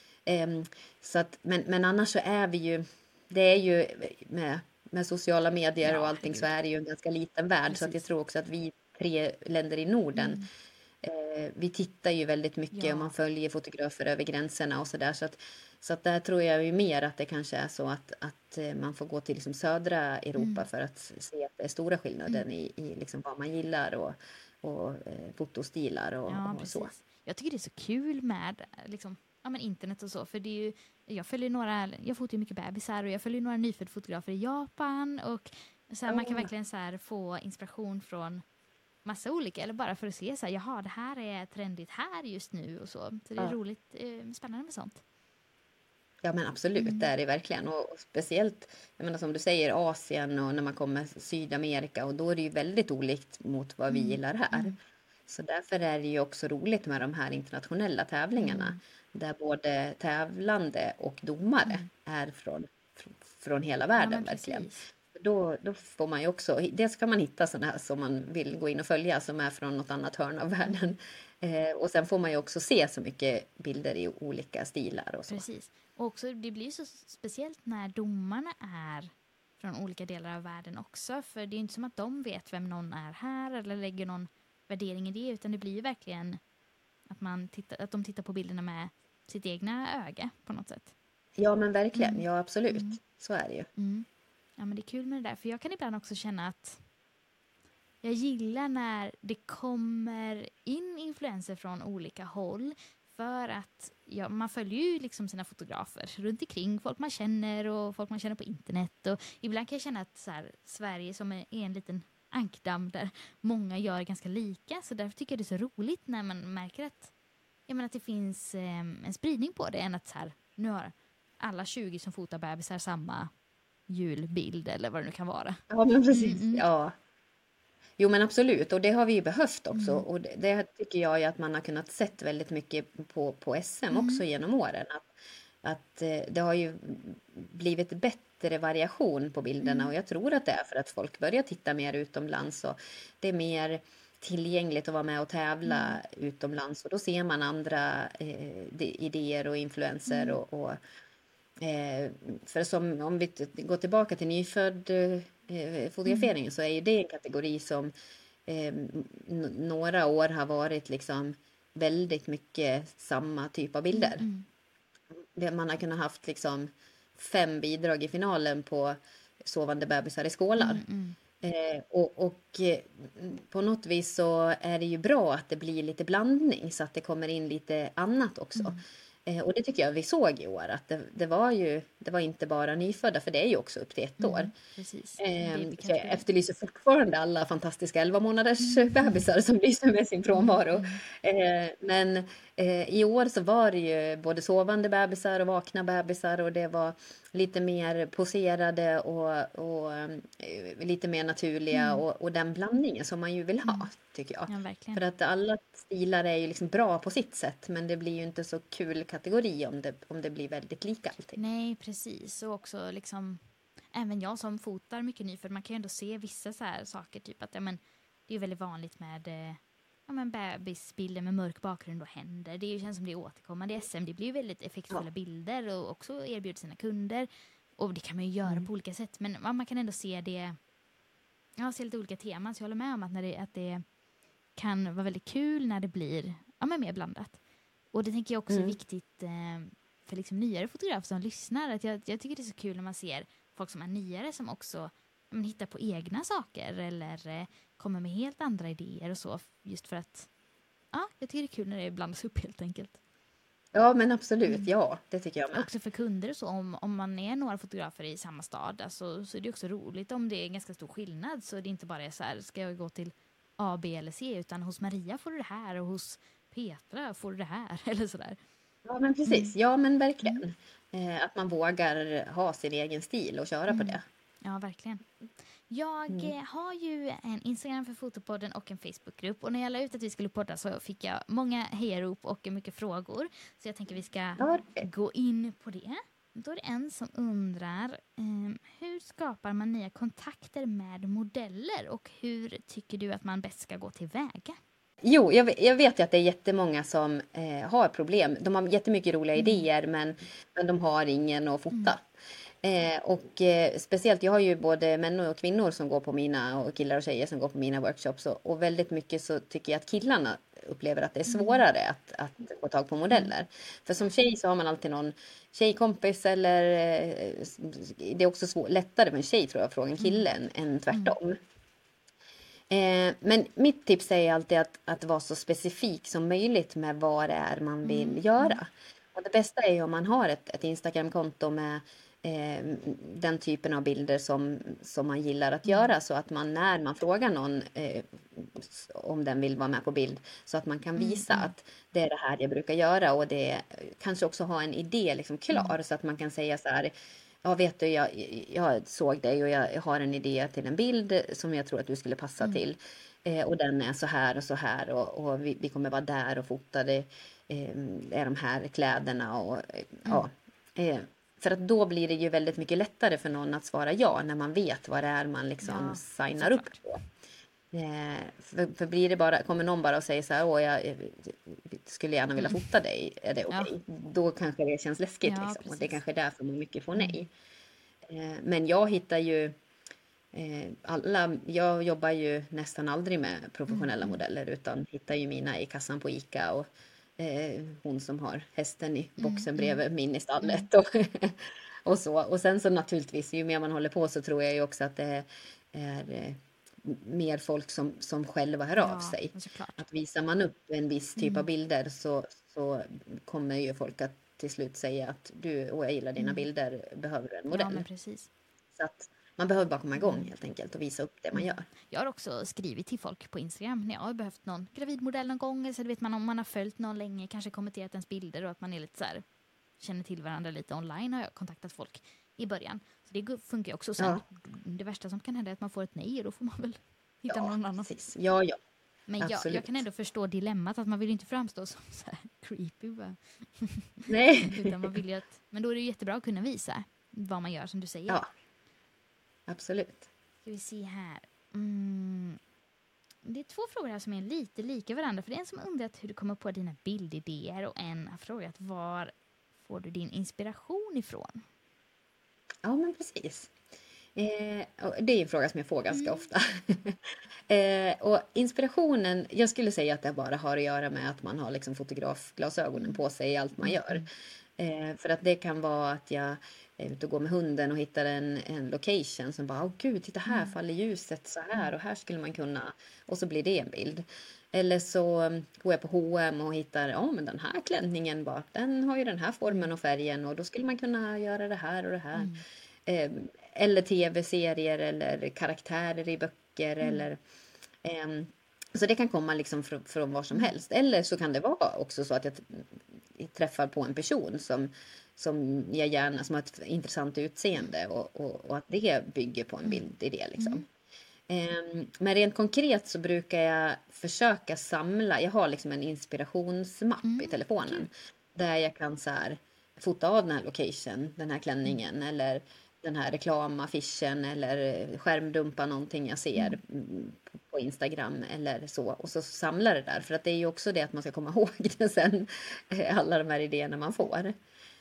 Så att, men annars så är vi ju, det är ju med sociala medier och allting så är det ju en ganska liten värld. Precis. Så att jag tror också att vi 3 länder i Norden vi tittar ju väldigt mycket och man följer fotografer över gränserna och sådär. Så att där tror jag ju mer att det kanske är så att man får gå till liksom södra Europa för att se att det är stora skillnader i liksom vad man gillar och fotostilar och så. Jag tycker det är så kul med liksom, internet och så. För det är ju, jag fotar ju mycket bebisar och jag följer några nyfödd-fotografer i Japan. Och så här, man kan verkligen så här, få inspiration från massa olika. Eller bara för att se så här, jaha, det här är trendigt här just nu och så. Så det är roligt, spännande med sånt. Ja men absolut, det är det verkligen. Och speciellt, jag menar som du säger, Asien och när man kommer Sydamerika. Och då är det ju väldigt olikt mot vad vi gillar här. Så därför är det ju också roligt med de här internationella tävlingarna. Där både tävlande och domare är från hela världen verkligen. Då får man ju också, dels kan man hitta sådana här som man vill gå in och följa som är från något annat hörn av världen. Och sen får man ju också se så mycket bilder i olika stilar och så. Precis. Och också, det blir så speciellt när domarna är från olika delar av världen också. För det är inte som att de vet vem någon är här eller lägger någon värdering i det. Utan det blir ju verkligen att de tittar på bilderna med sitt egna öga på något sätt. Ja men verkligen, ja absolut. Så är det ju. Ja men det är kul med det där. För jag kan ibland också känna att jag gillar när det kommer in influenser från olika håll. För att man följer ju liksom sina fotografer runt omkring. Folk man känner och folk man känner på internet. Och ibland kan jag känna att så här, Sverige som är en liten ankdamm där många gör ganska lika. Så därför tycker jag det är så roligt när man märker att det finns en spridning på det. Än att så här, nu har alla 20 som fotar bebisar samma julbild eller vad det nu kan vara. Ja men precis, ja. Jo men absolut, och det har vi ju behövt också. Och det tycker jag ju att man har kunnat sett väldigt mycket på SM också genom åren. Att det har ju blivit bättre variation på bilderna. Och jag tror att det är för att folk börjar titta mer utomlands. Och det är mer tillgängligt att vara med och tävla utomlands. Och då ser man andra idéer och influenser och för som om vi går tillbaka till nyfödd fotograferingen så är ju det en kategori som några år har varit liksom väldigt mycket samma typ av bilder. Man har kunnat haft liksom 5 bidrag i finalen på sovande bebisar i skålar. Och på något vis så är det ju bra att det blir lite blandning så att det kommer in lite annat också. Och det tycker jag vi såg i år, att det var inte bara nyfödda, för det är ju också upp till 1 år. Precis. Så jag efterlyser fortfarande alla fantastiska 11 månaders bebisar som lyser med sin frånvaro. Men i år så var det ju både sovande bebisar och vakna bebisar, och det var lite mer poserade och lite mer naturliga och den blandningen som man ju vill ha, tycker jag. Ja, verkligen. För att alla stilar är ju liksom bra på sitt sätt, men det blir ju inte så kul kategori om det blir väldigt lika allting. Nej, precis. Och också liksom, även jag som fotar mycket nyfödd, man kan ju ändå se vissa så här saker, typ att det är väldigt vanligt med bebisbilder med mörk bakgrund och händer. Det känns som det är återkommande i SM. Det blir ju väldigt effektfulla bilder och också erbjuder sina kunder. Och det kan man ju göra på olika sätt, men man kan ändå se det. Jag ser lite olika teman, så jag håller med om att det kan vara väldigt kul när det blir mer blandat. Och det tänker jag också är viktigt för liksom nyare fotografer som lyssnar. Att jag tycker det är så kul när man ser folk som är nyare som också hittar på egna saker eller kommer med helt andra idéer och så. Just för att jag tycker det är kul när det blandas upp helt enkelt. Ja, men absolut. Ja, det tycker jag med. Också för kunder och så, om man är några fotografer i samma stad, alltså, så är det också roligt om det är ganska stor skillnad. Så det inte bara är så här, ska jag gå till A, B eller C, utan hos Maria får du det här och hos Petra får du det här eller sådär. Ja, men precis. Ja, men verkligen. Att man vågar ha sin egen stil och köra på det. Ja, verkligen. Jag har ju en Instagram för Fotopodden och en Facebookgrupp. Och när jag la ut att vi skulle podda så fick jag många hejarop och mycket frågor. Så jag tänker vi ska gå in på det. Då är det en som undrar, hur skapar man nya kontakter med modeller? Och hur tycker du att man bäst ska gå tillväga? Jo, jag vet ju att det är jättemånga som har problem. De har jättemycket roliga idéer, men de har ingen att fota. Och speciellt, jag har ju både män och kvinnor som går på mina, och killar och tjejer som går på mina workshops. Och väldigt mycket så tycker jag att killarna upplever att det är svårare att få tag på modeller. För som tjej så har man alltid någon tjejkompis, eller det är också lättare för en tjej, tror jag, fråga en kille än tvärtom. Men mitt tips är alltid att vara så specifik som möjligt med vad det är man vill göra. Och det bästa är ju om man har ett Instagram-konto med den typen av bilder som man gillar att göra, så att man, när man frågar någon om den vill vara med på bild, så att man kan visa att det är det här jag brukar göra, och det kanske också ha en idé liksom klar, så att man kan säga så här: ja, vet du, jag såg dig och jag har en idé till en bild som jag tror att du skulle passa till. Och den är så här och så här, och vi kommer vara där och fota det. Är de här kläderna och för att då blir det ju väldigt mycket lättare för någon att svara ja, när man vet vad det är man liksom signar upp på. För blir det bara, kommer någon bara och säger så här: jag skulle gärna vilja fota dig, är det okej? Då kanske det känns läskigt liksom. Och det är kanske därför man mycket får nej. Men jag hittar ju jag jobbar ju nästan aldrig med professionella modeller, utan hittar ju mina i kassan på ICA, och hon som har hästen i boxen bredvid min i stallet och så. Och sen så naturligtvis, ju mer man håller på, så tror jag ju också att det är mer folk som själva hör av sig. Att visar man upp en viss typ av bilder, så kommer ju folk att till slut säga att jag gillar dina bilder, behöver du en modell? Ja, men precis. Så att man behöver bara komma igång helt enkelt och visa upp det man gör. Jag har också skrivit till folk på Instagram när jag har behövt någon gravidmodell någon gång, eller så vet man om man har följt någon länge, kanske kommenterat ens bilder, och att man är lite så här, känner till varandra lite online, har jag kontaktat folk i början. Så det funkar också. Sen, det värsta som kan hända är att man får ett nej, och då får man väl hitta någon annan. Precis. Ja. Men jag kan ändå förstå dilemmat, att man vill inte framstå som så här creepy. Nej. Utan man vill ju men då är det jättebra att kunna visa vad man gör, som du säger. Ja, absolut. Ska vi se här. Det är 2 frågor här som är lite lika varandra. För det är en som undrat hur du kommer på dina bildidéer, och en har frågat var får du din inspiration ifrån? Ja, men precis. Det är en fråga som jag får ganska ofta. Och inspirationen, jag skulle säga att det bara har att göra med att man har liksom fotografglasögonen på sig i allt man gör. För att det kan vara att jag ute och går med hunden och hittar en location som bara, åh gud, titta här faller ljuset så här och här skulle man kunna, och så blir det en bild. Eller så går jag på H&M och hittar, ja men den här klänningen bara, den har ju den här formen och färgen och då skulle man kunna göra det här och det här. Eller tv-serier eller karaktärer i böcker eller så det kan komma liksom från var som helst. Eller så kan det vara också så att jag träffar på en person som jag gärna, som har ett intressant utseende och att det bygger på en bildidé liksom. Men rent konkret så brukar jag försöka samla, jag har liksom en inspirationsmapp i telefonen där jag kan så här fota av den här location, den här klänningen eller den här reklamaffischen eller skärmdumpa någonting jag ser på Instagram eller så, och så samlar det där, för att det är ju också det att man ska komma ihåg det sen, alla de här idéerna man får.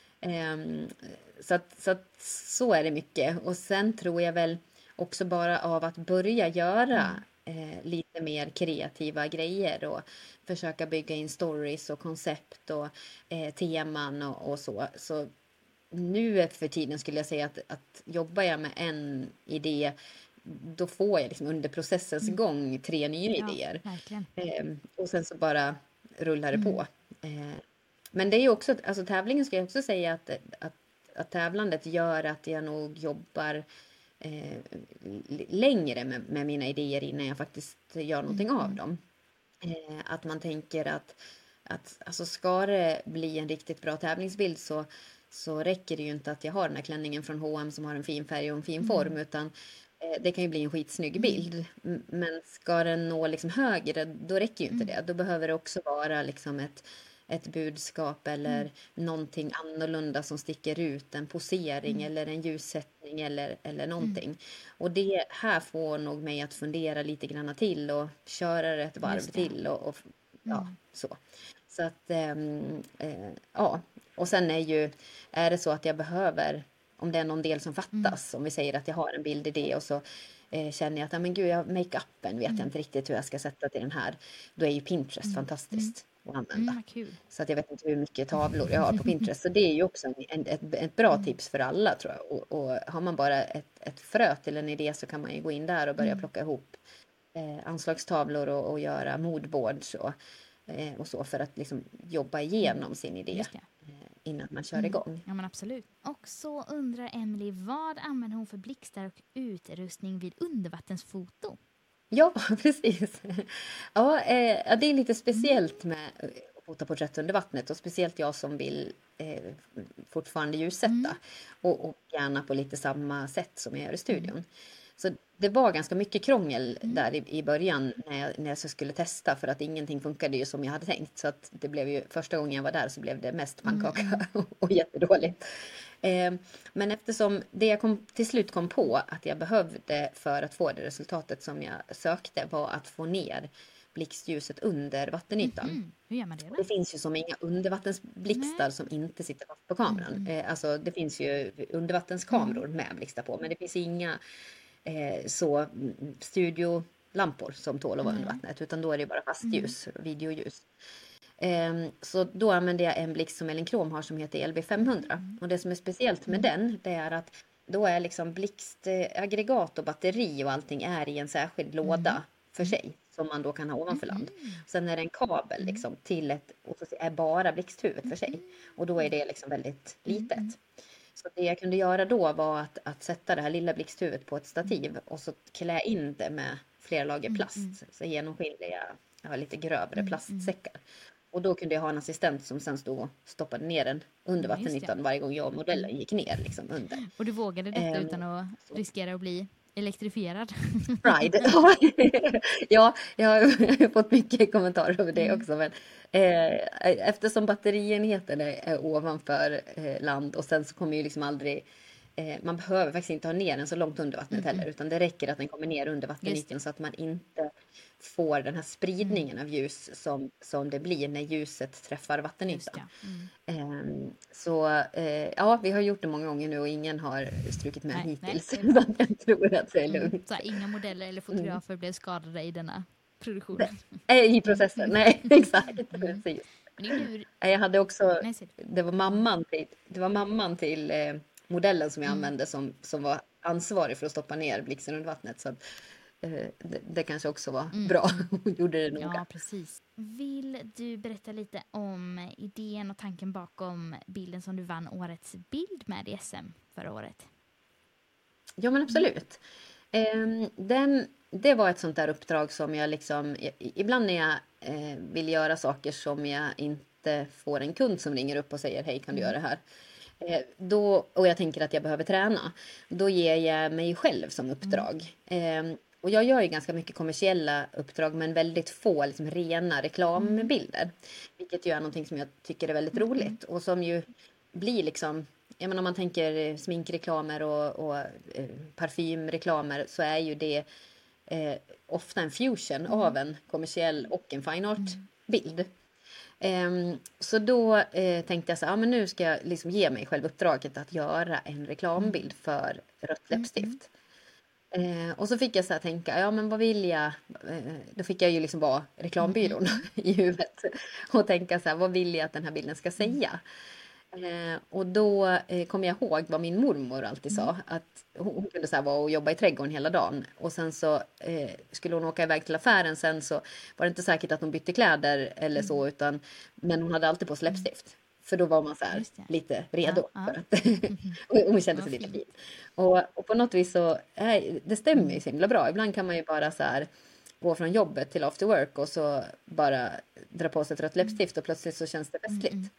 Så är det mycket, och sen tror jag väl också bara av att börja göra lite mer kreativa grejer och försöka bygga in stories och koncept och teman och så nu för tiden skulle jag säga att jobbar jag med en idé, då får jag liksom under processens gång 3 nya idéer. Och sen så bara rullar det på. Men det är ju också, alltså tävlingen ska jag också säga att tävlandet gör att jag nog jobbar längre med mina idéer innan jag faktiskt gör någonting av dem. Att man tänker att alltså ska det bli en riktigt bra tävlingsbild så räcker det ju inte att jag har den här klänningen från H&M som har en fin färg och en fin form, utan det kan ju bli en skitsnygg bild. Men ska den nå liksom högre, då räcker ju inte det. Då behöver det också vara liksom ett budskap eller någonting annorlunda som sticker ut, en posering eller en ljussättning eller någonting. Och det här får nog mig att fundera lite grann till och köra det ett varv till och ja, så. Så att, ja. Och sen är det så att jag behöver, om det är någon del som fattas, om vi säger att jag har en bildidé och så känner jag att, men gud, make-upen vet jag inte riktigt hur jag ska sätta till den här. Då är ju Pinterest fantastiskt att använda. Så att jag vet inte hur mycket tavlor jag har på Pinterest. Så det är ju också ett bra tips för alla, tror jag. Och har man bara ett frö till en idé så kan man ju gå in där och börja plocka ihop anslagstavlor och göra moodboards och så, för att liksom jobba igenom sin idé innan man kör igång. Ja, men absolut. Och så undrar Emily, vad använder hon för blixtar och utrustning vid undervattensfoto? Ja, precis. Ja, det är lite speciellt med att fota porträtt under vattnet, och speciellt jag som vill fortfarande ljussätta och gärna på lite samma sätt som jag gör i studion. Så det var ganska mycket krångel där i början när jag skulle testa, för att ingenting funkade ju som jag hade tänkt. Så att det blev ju, första gången jag var där så blev det mest pannkaka och jättedåligt. Men eftersom det jag till slut kom på att jag behövde för att få det resultatet som jag sökte var att få ner blixtljuset under vattenytan. Hur gör man det då? Det finns ju som inga undervattensblixtar som inte sitter fast på kameran. Alltså det finns ju undervattenskameror med blixtar på, men det finns inga så studiolampor som tål att vara under vattnet, utan då är det bara fastljus, videoljus. Så då använder jag en blixt som Elinchrom har som heter LB500. Och det som är speciellt med den, det är att då är liksom blixtaggregat och batteri och allting är i en särskild låda för sig, som man då kan ha ovanför land. Sen är det en kabel liksom till och så är bara blixthuvudet för sig. Och då är det liksom väldigt litet. Så det jag kunde göra då var att sätta det här lilla blixthuvudet på ett stativ och så klä in det med flera lager plast. Så genomskinliga, jag har lite grövre plastsäckar. Och då kunde jag ha en assistent som sen stod och stoppade ner den under vattenytan varje gång jag och modellen gick ner liksom under. Och du vågade detta utan att riskera att bli elektrifierad? Pride. Ja, jag har fått mycket kommentarer över det också. Men, eftersom batterienheten är ovanför land, och sen så kommer ju liksom aldrig... man behöver faktiskt inte ha ner den så långt under vattnet heller, utan det räcker att den kommer ner under vattenytan så att man inte får den här spridningen av ljus som det blir när ljuset träffar vattenytan. Så ja, vi har gjort det många gånger nu och ingen har strukit med hittills. Jag tror att det är lugnt. Så inga modeller eller fotografer blev skadade i denna produktion? I processen, nej, exakt. Precis. Jag hade också, det var mamman till modellen som jag använde som var ansvarig för att stoppa ner blixten under vattnet. Så att, det kanske också var bra. Hon gjorde det noga. Ja, precis. Vill du berätta lite om idén och tanken bakom bilden som du vann årets bild med i SM förra året? Ja, men absolut. Det var ett sånt där uppdrag som jag liksom, ibland när jag vill göra saker som jag inte får en kund som ringer upp och säger hej, kan du göra det här? Och jag tänker att jag behöver träna, då ger jag mig själv som uppdrag. Och jag gör ju ganska mycket kommersiella uppdrag, men väldigt få liksom rena reklambilder. Vilket ju är någonting som jag tycker är väldigt roligt. Och som ju blir liksom, jag menar, om man tänker sminkreklamer och parfymreklamer, så är ju det ofta en fusion av en kommersiell och en fine art-bild. Så då tänkte jag så här, ja, men nu ska jag liksom ge mig själv uppdraget att göra en reklambild för rött läppstift. Och så fick jag så här tänka, ja men vad vill jag? Då fick jag ju liksom vara reklambyrån i huvudet och tänka så här, vad vill jag att den här bilden ska säga? Och då kom jag ihåg vad min mormor alltid sa, att hon kunde så här vara och jobba i trädgården hela dagen, och sen så skulle hon åka iväg till affären, sen så var det inte säkert att hon bytte kläder eller så, men hon hade alltid på sig läppstift. För då var man så här lite redo. För att och hon kände sig lite fin. Och på något vis så, det stämmer ju så himla bra. Ibland kan man ju bara så här gå från jobbet till after work och så bara dra på sig ett rött läppstift och plötsligt så känns det festligt.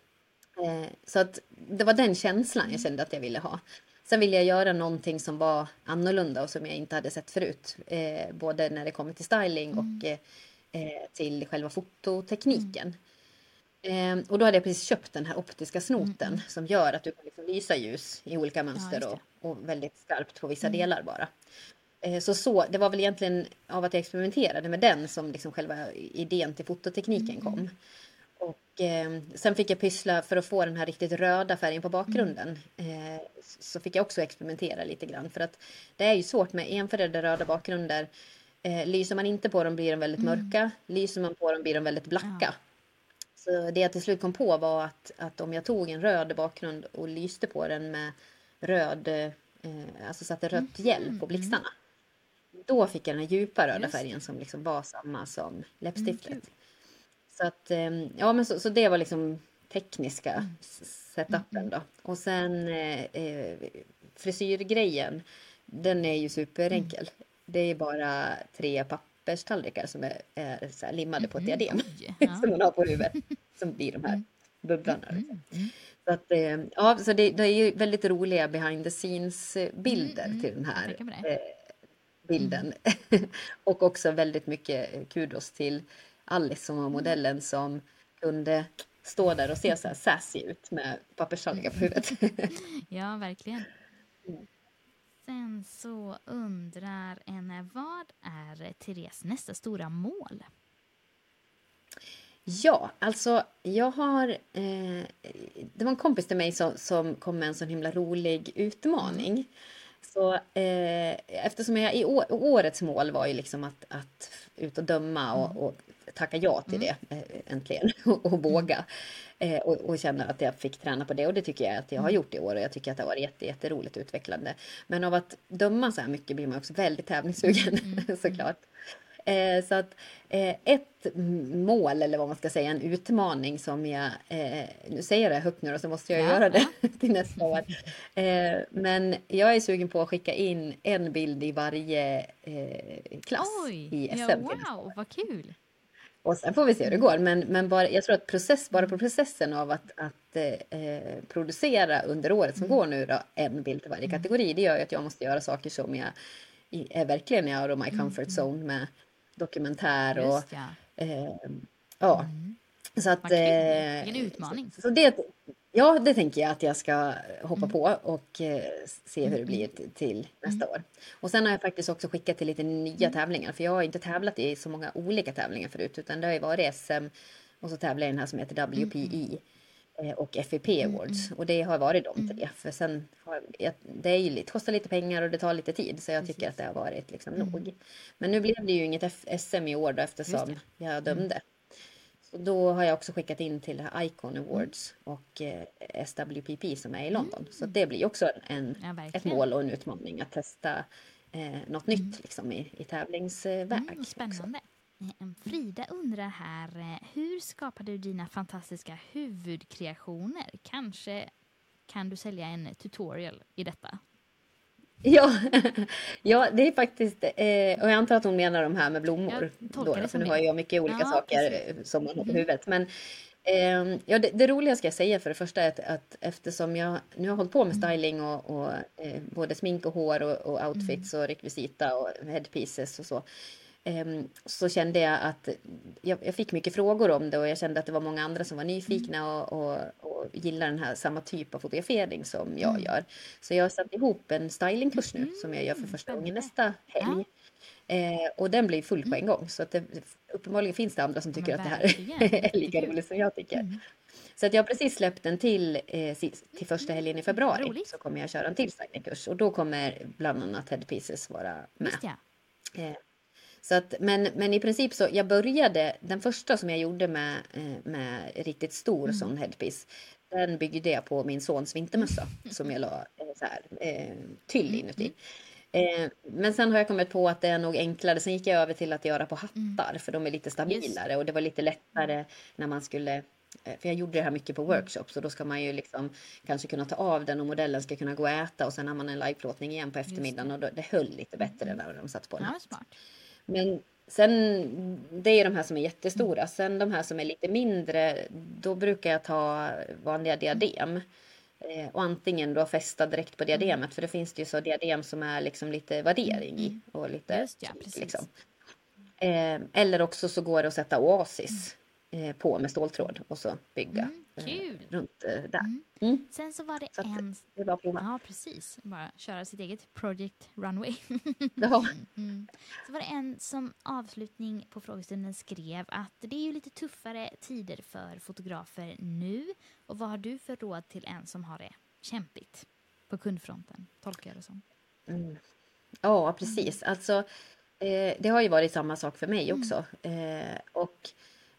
Så att det var den känslan jag kände att jag ville ha. Sen ville jag göra någonting som var annorlunda och som jag inte hade sett förut. Både när det kommer till styling och till själva fototekniken. Och då hade jag precis köpt den här optiska snoten som gör att du kan liksom lysa ljus i olika mönster och väldigt skarpt på vissa delar bara. Så det var väl egentligen av att jag experimenterade med den som liksom själva idén till fototekniken kom. Och sen fick jag pyssla för att få den här riktigt röda färgen på bakgrunden. Så fick jag också experimentera lite grann. För att det är ju svårt med enfärgade röda bakgrunder. Lyser man inte på dem blir de väldigt mörka. Lyser man på dem blir de väldigt blacka. Så det jag till slut kom på var att om jag tog en röd bakgrund och lyste på den med röd, alltså satte rött gel på blixtarna. Då fick jag den här djupa röda färgen som liksom var samma som läppstiftet. Så att, ja men så det var liksom tekniska setupen då. Och sen frisyrgrejen, den är ju superenkel. Det är bara 3 papperstallrikar som är så här limmade på ett diadem som man har på huvudet, som blir de här bubblarna. Så att, ja, så det är ju väldigt roliga behind the scenes bilder till den här bilden. Och också väldigt mycket kudos till Alice som var modellen, som kunde stå där och se så här sassy ut med papperstallrikar på huvudet. Ja, verkligen. Sen så undrar en, vad är Therese nästa stora mål? Ja, alltså jag har, det var en kompis till mig som kom med en sån himla rolig utmaning. Så eftersom jag i årets mål var ju liksom att ut och döma och tacka ja till det äntligen och våga och känna att jag fick träna på det, och det tycker jag att jag har gjort i år, och jag tycker att det har varit jätteroligt utvecklande. Men av att döma så här mycket blir man också väldigt tävlingssugen såklart. Så att ett mål, eller vad man ska säga, en utmaning som jag, nu säger jag det högt nu och så måste jag göra det till nästa år. Men jag är sugen på att skicka in en bild i varje klass i SM. Ja, wow, vad kul! Och sen får vi se hur det går. Men bara, jag tror att bara på processen av att producera under året som går nu då, en bild i varje kategori, det gör ju att jag måste göra saker som jag är verkligen out of my comfort zone med dokumentär och så att en utmaning. Så det tänker jag att jag ska hoppa på och se hur det blir till nästa år. Och sen har jag faktiskt också skickat till lite nya tävlingar, för jag har inte tävlat i så många olika tävlingar förut, utan det har ju varit SM och så tävlar jag i den här som heter WPI och FEP Awards, och det har varit de 3, för sen det är ju kostar lite pengar och det tar lite tid, så jag tycker att det har varit liksom nog. Men nu blev det ju inget SM i år då, eftersom jag dömde. Så då har jag också skickat in till Icon Awards och SWPP som är i London. Så det blir också Ja, ett verkligen. mål och en utmaning att testa något nytt liksom, i tävlingsväg. Också. Spännande. Frida undrar här, hur skapar du dina fantastiska huvudkreationer? Kanske kan du sälja en tutorial i detta? Ja, ja, det är faktiskt, och jag antar att hon menar de här med blommor. Jag tolkar det För som nu det. har jag mycket olika Ja, saker precis. som man har på huvudet. Men ja, det roliga ska jag säga för det första är att eftersom jag nu har hållit på med styling och både smink och hår och outfits och rekvisita och headpieces och så kände jag att jag fick mycket frågor om det och jag kände att det var många andra som var nyfikna och gillar den här samma typ av fotografering som jag gör. Så jag har satt ihop en stylingkurs nu som jag gör för första gången nästa helg. Och den blir full på en gång. Så att uppenbarligen finns det andra som tycker att det här är lika roligt som jag tycker. Så att jag har precis släppt den till första helgen i februari. Roligt. Så kommer jag köra en till stylingkurs. Och då kommer bland annat headpieces vara med. Just ja. Så att, men i princip så, jag började, den första som jag gjorde med riktigt stor sån headpiece, den byggde jag på min sons vintermössa som jag la tyll inuti. Men sen har jag kommit på att det är nog enklare. Sen gick jag över till att göra på hattar för de är lite stabilare och det var lite lättare när man skulle, för jag gjorde det här mycket på workshops så då ska man ju liksom kanske kunna ta av den och modellen ska kunna gå och äta och sen har man en liveplåtning igen på eftermiddagen och det höll lite bättre när de satt på en hatt. Smart. Men sen, det är de här som är jättestora. Sen de här som är lite mindre, då brukar jag ta vanliga diadem. Och antingen då fästa direkt på diademet. För det finns det ju så diadem som är liksom lite värdering i. Och lite, Just ja, precis. liksom. Eller också så går det att sätta oasis på med ståltråd och så bygga Kul. runt där. Sen så var det Så att en... det var prova. Ja, precis. Bara köra sitt eget Project Runway. Ja. Så var det en som avslutning på frågestunden skrev att det är ju lite tuffare tider för fotografer nu. Och vad har du för råd till en som har det kämpigt på kundfronten? Tolkar jag det som. Ja, precis. Alltså, det har ju varit samma sak för mig också. Och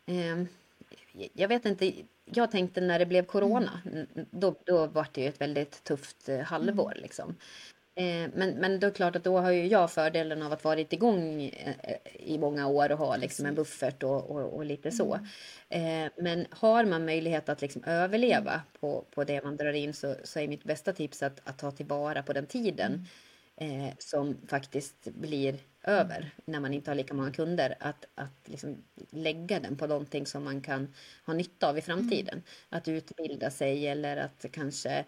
jag vet inte, jag tänkte när det blev corona, då var det ju ett väldigt tufft halvår liksom. Men då är klart att då har ju jag fördelen av att varit igång i många år och ha liksom en buffert och lite så. Men har man möjlighet att liksom överleva på det man drar in så är mitt bästa tips att ta tillvara på den tiden som faktiskt blir över när man inte har lika många kunder att liksom lägga den på någonting som man kan ha nytta av i framtiden. Att utbilda sig eller att kanske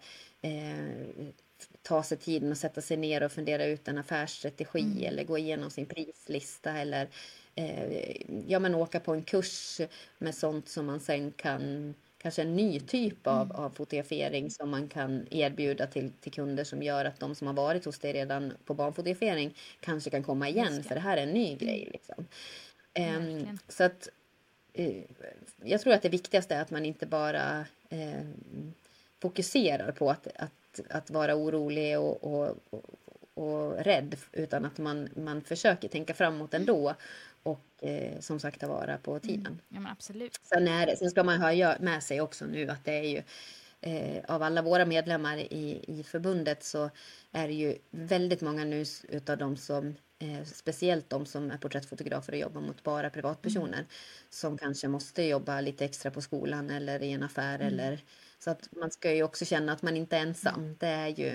ta sig tiden och sätta sig ner och fundera ut en affärsstrategi eller gå igenom sin prislista eller men åka på en kurs med sånt som man sen kan, kanske en ny typ av fotografering som man kan erbjuda till kunder som gör att de som har varit hos dig redan på barnfotografering kanske kan komma igen för det här är en ny grej liksom. Så att jag tror att det viktigaste är att man inte bara fokuserar på att vara orolig och rädd utan att man försöker tänka framåt ändå och som sagt ta vara på tiden. Ja, men absolut. Sen ska man ha med sig också nu att det är ju av alla våra medlemmar i förbundet så är det ju väldigt många nu utav de som speciellt de som är porträttfotografer och jobbar mot bara privatpersoner som kanske måste jobba lite extra på skolan eller i en affär eller så att man ska ju också känna att man inte är ensam. Det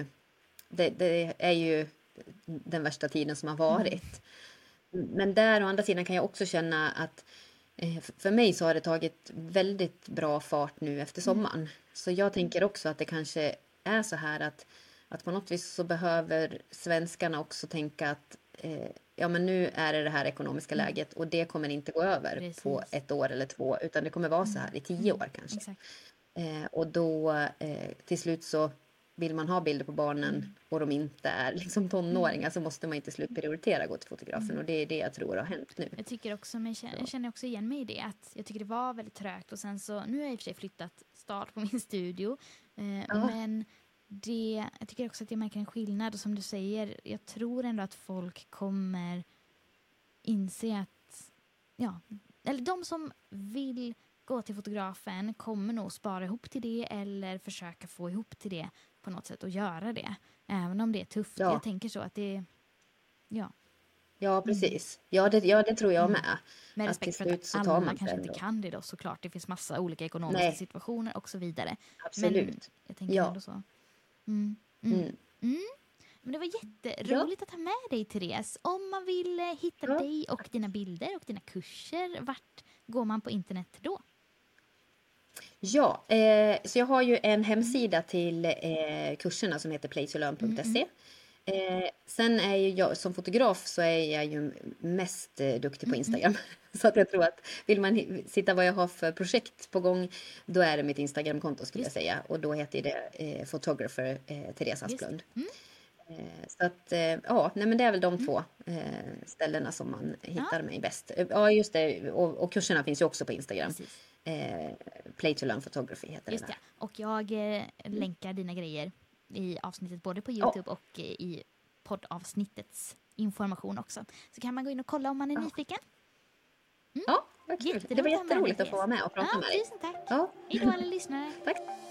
är ju den värsta tiden som har varit. Men där å andra sidan kan jag också känna att för mig så har det tagit väldigt bra fart nu efter sommaren. Så jag tänker också att det kanske är så här att på något vis så behöver svenskarna också tänka att ja men nu är det här ekonomiska läget och det kommer inte gå över på 1 år eller 2 utan det kommer vara så här i 10 år kanske. Exakt. Och då till slut så vill man ha bilder på barnen och de inte är liksom tonåringar så måste man inte slut prioritera att gå till fotografen och det är det jag tror har hänt nu. Jag tycker också, men jag känner också igen mig i det att jag tycker det var väldigt trögt och sen så, nu har jag i och för sig flyttat start på min studio men jag tycker också att jag märker en skillnad och som du säger, jag tror ändå att folk kommer inse att eller de som vill gå till fotografen, kommer nog spara ihop till det eller försöka få ihop till det på något sätt och göra det. Även om det är tufft. Ja. Jag tänker så att det, ja. Ja, precis. Ja, det tror jag med. Med Att respekt till för slut att så tar alla man kanske det inte ändå. kan det då såklart. Det finns massa olika ekonomiska Nej. situationer och så vidare. Absolut. Men jag tänker Ja. ändå så. Men det var jätteroligt att ha med dig, Therese. Om man vill hitta Ja. dig och dina bilder och dina kurser, vart går man på internet då? Ja, så jag har ju en hemsida till kurserna som heter playtolearn.se. Sen är ju jag som fotograf så är jag ju mest duktig på Instagram. Så att jag tror att vill man sitta vad jag har för projekt på gång, då är det mitt Instagramkonto skulle jag säga. Och då heter det Photographer Therese Asplund. Så att ja, nej men det är väl de två ställena som man hittar mig bäst. Ja, just det. Och kurserna finns ju också på Instagram. Precis. Play to Learn Photography heter Just det. det. Och jag länkar dina grejer i avsnittet både på YouTube och i poddavsnittets information också. Så kan man gå in och kolla om man är nyfiken. Ja, vad kul. Det var jätteroligt att få vara med och prata med dig. Tusen tack. Ja. Hej då alla lyssnare. Tack.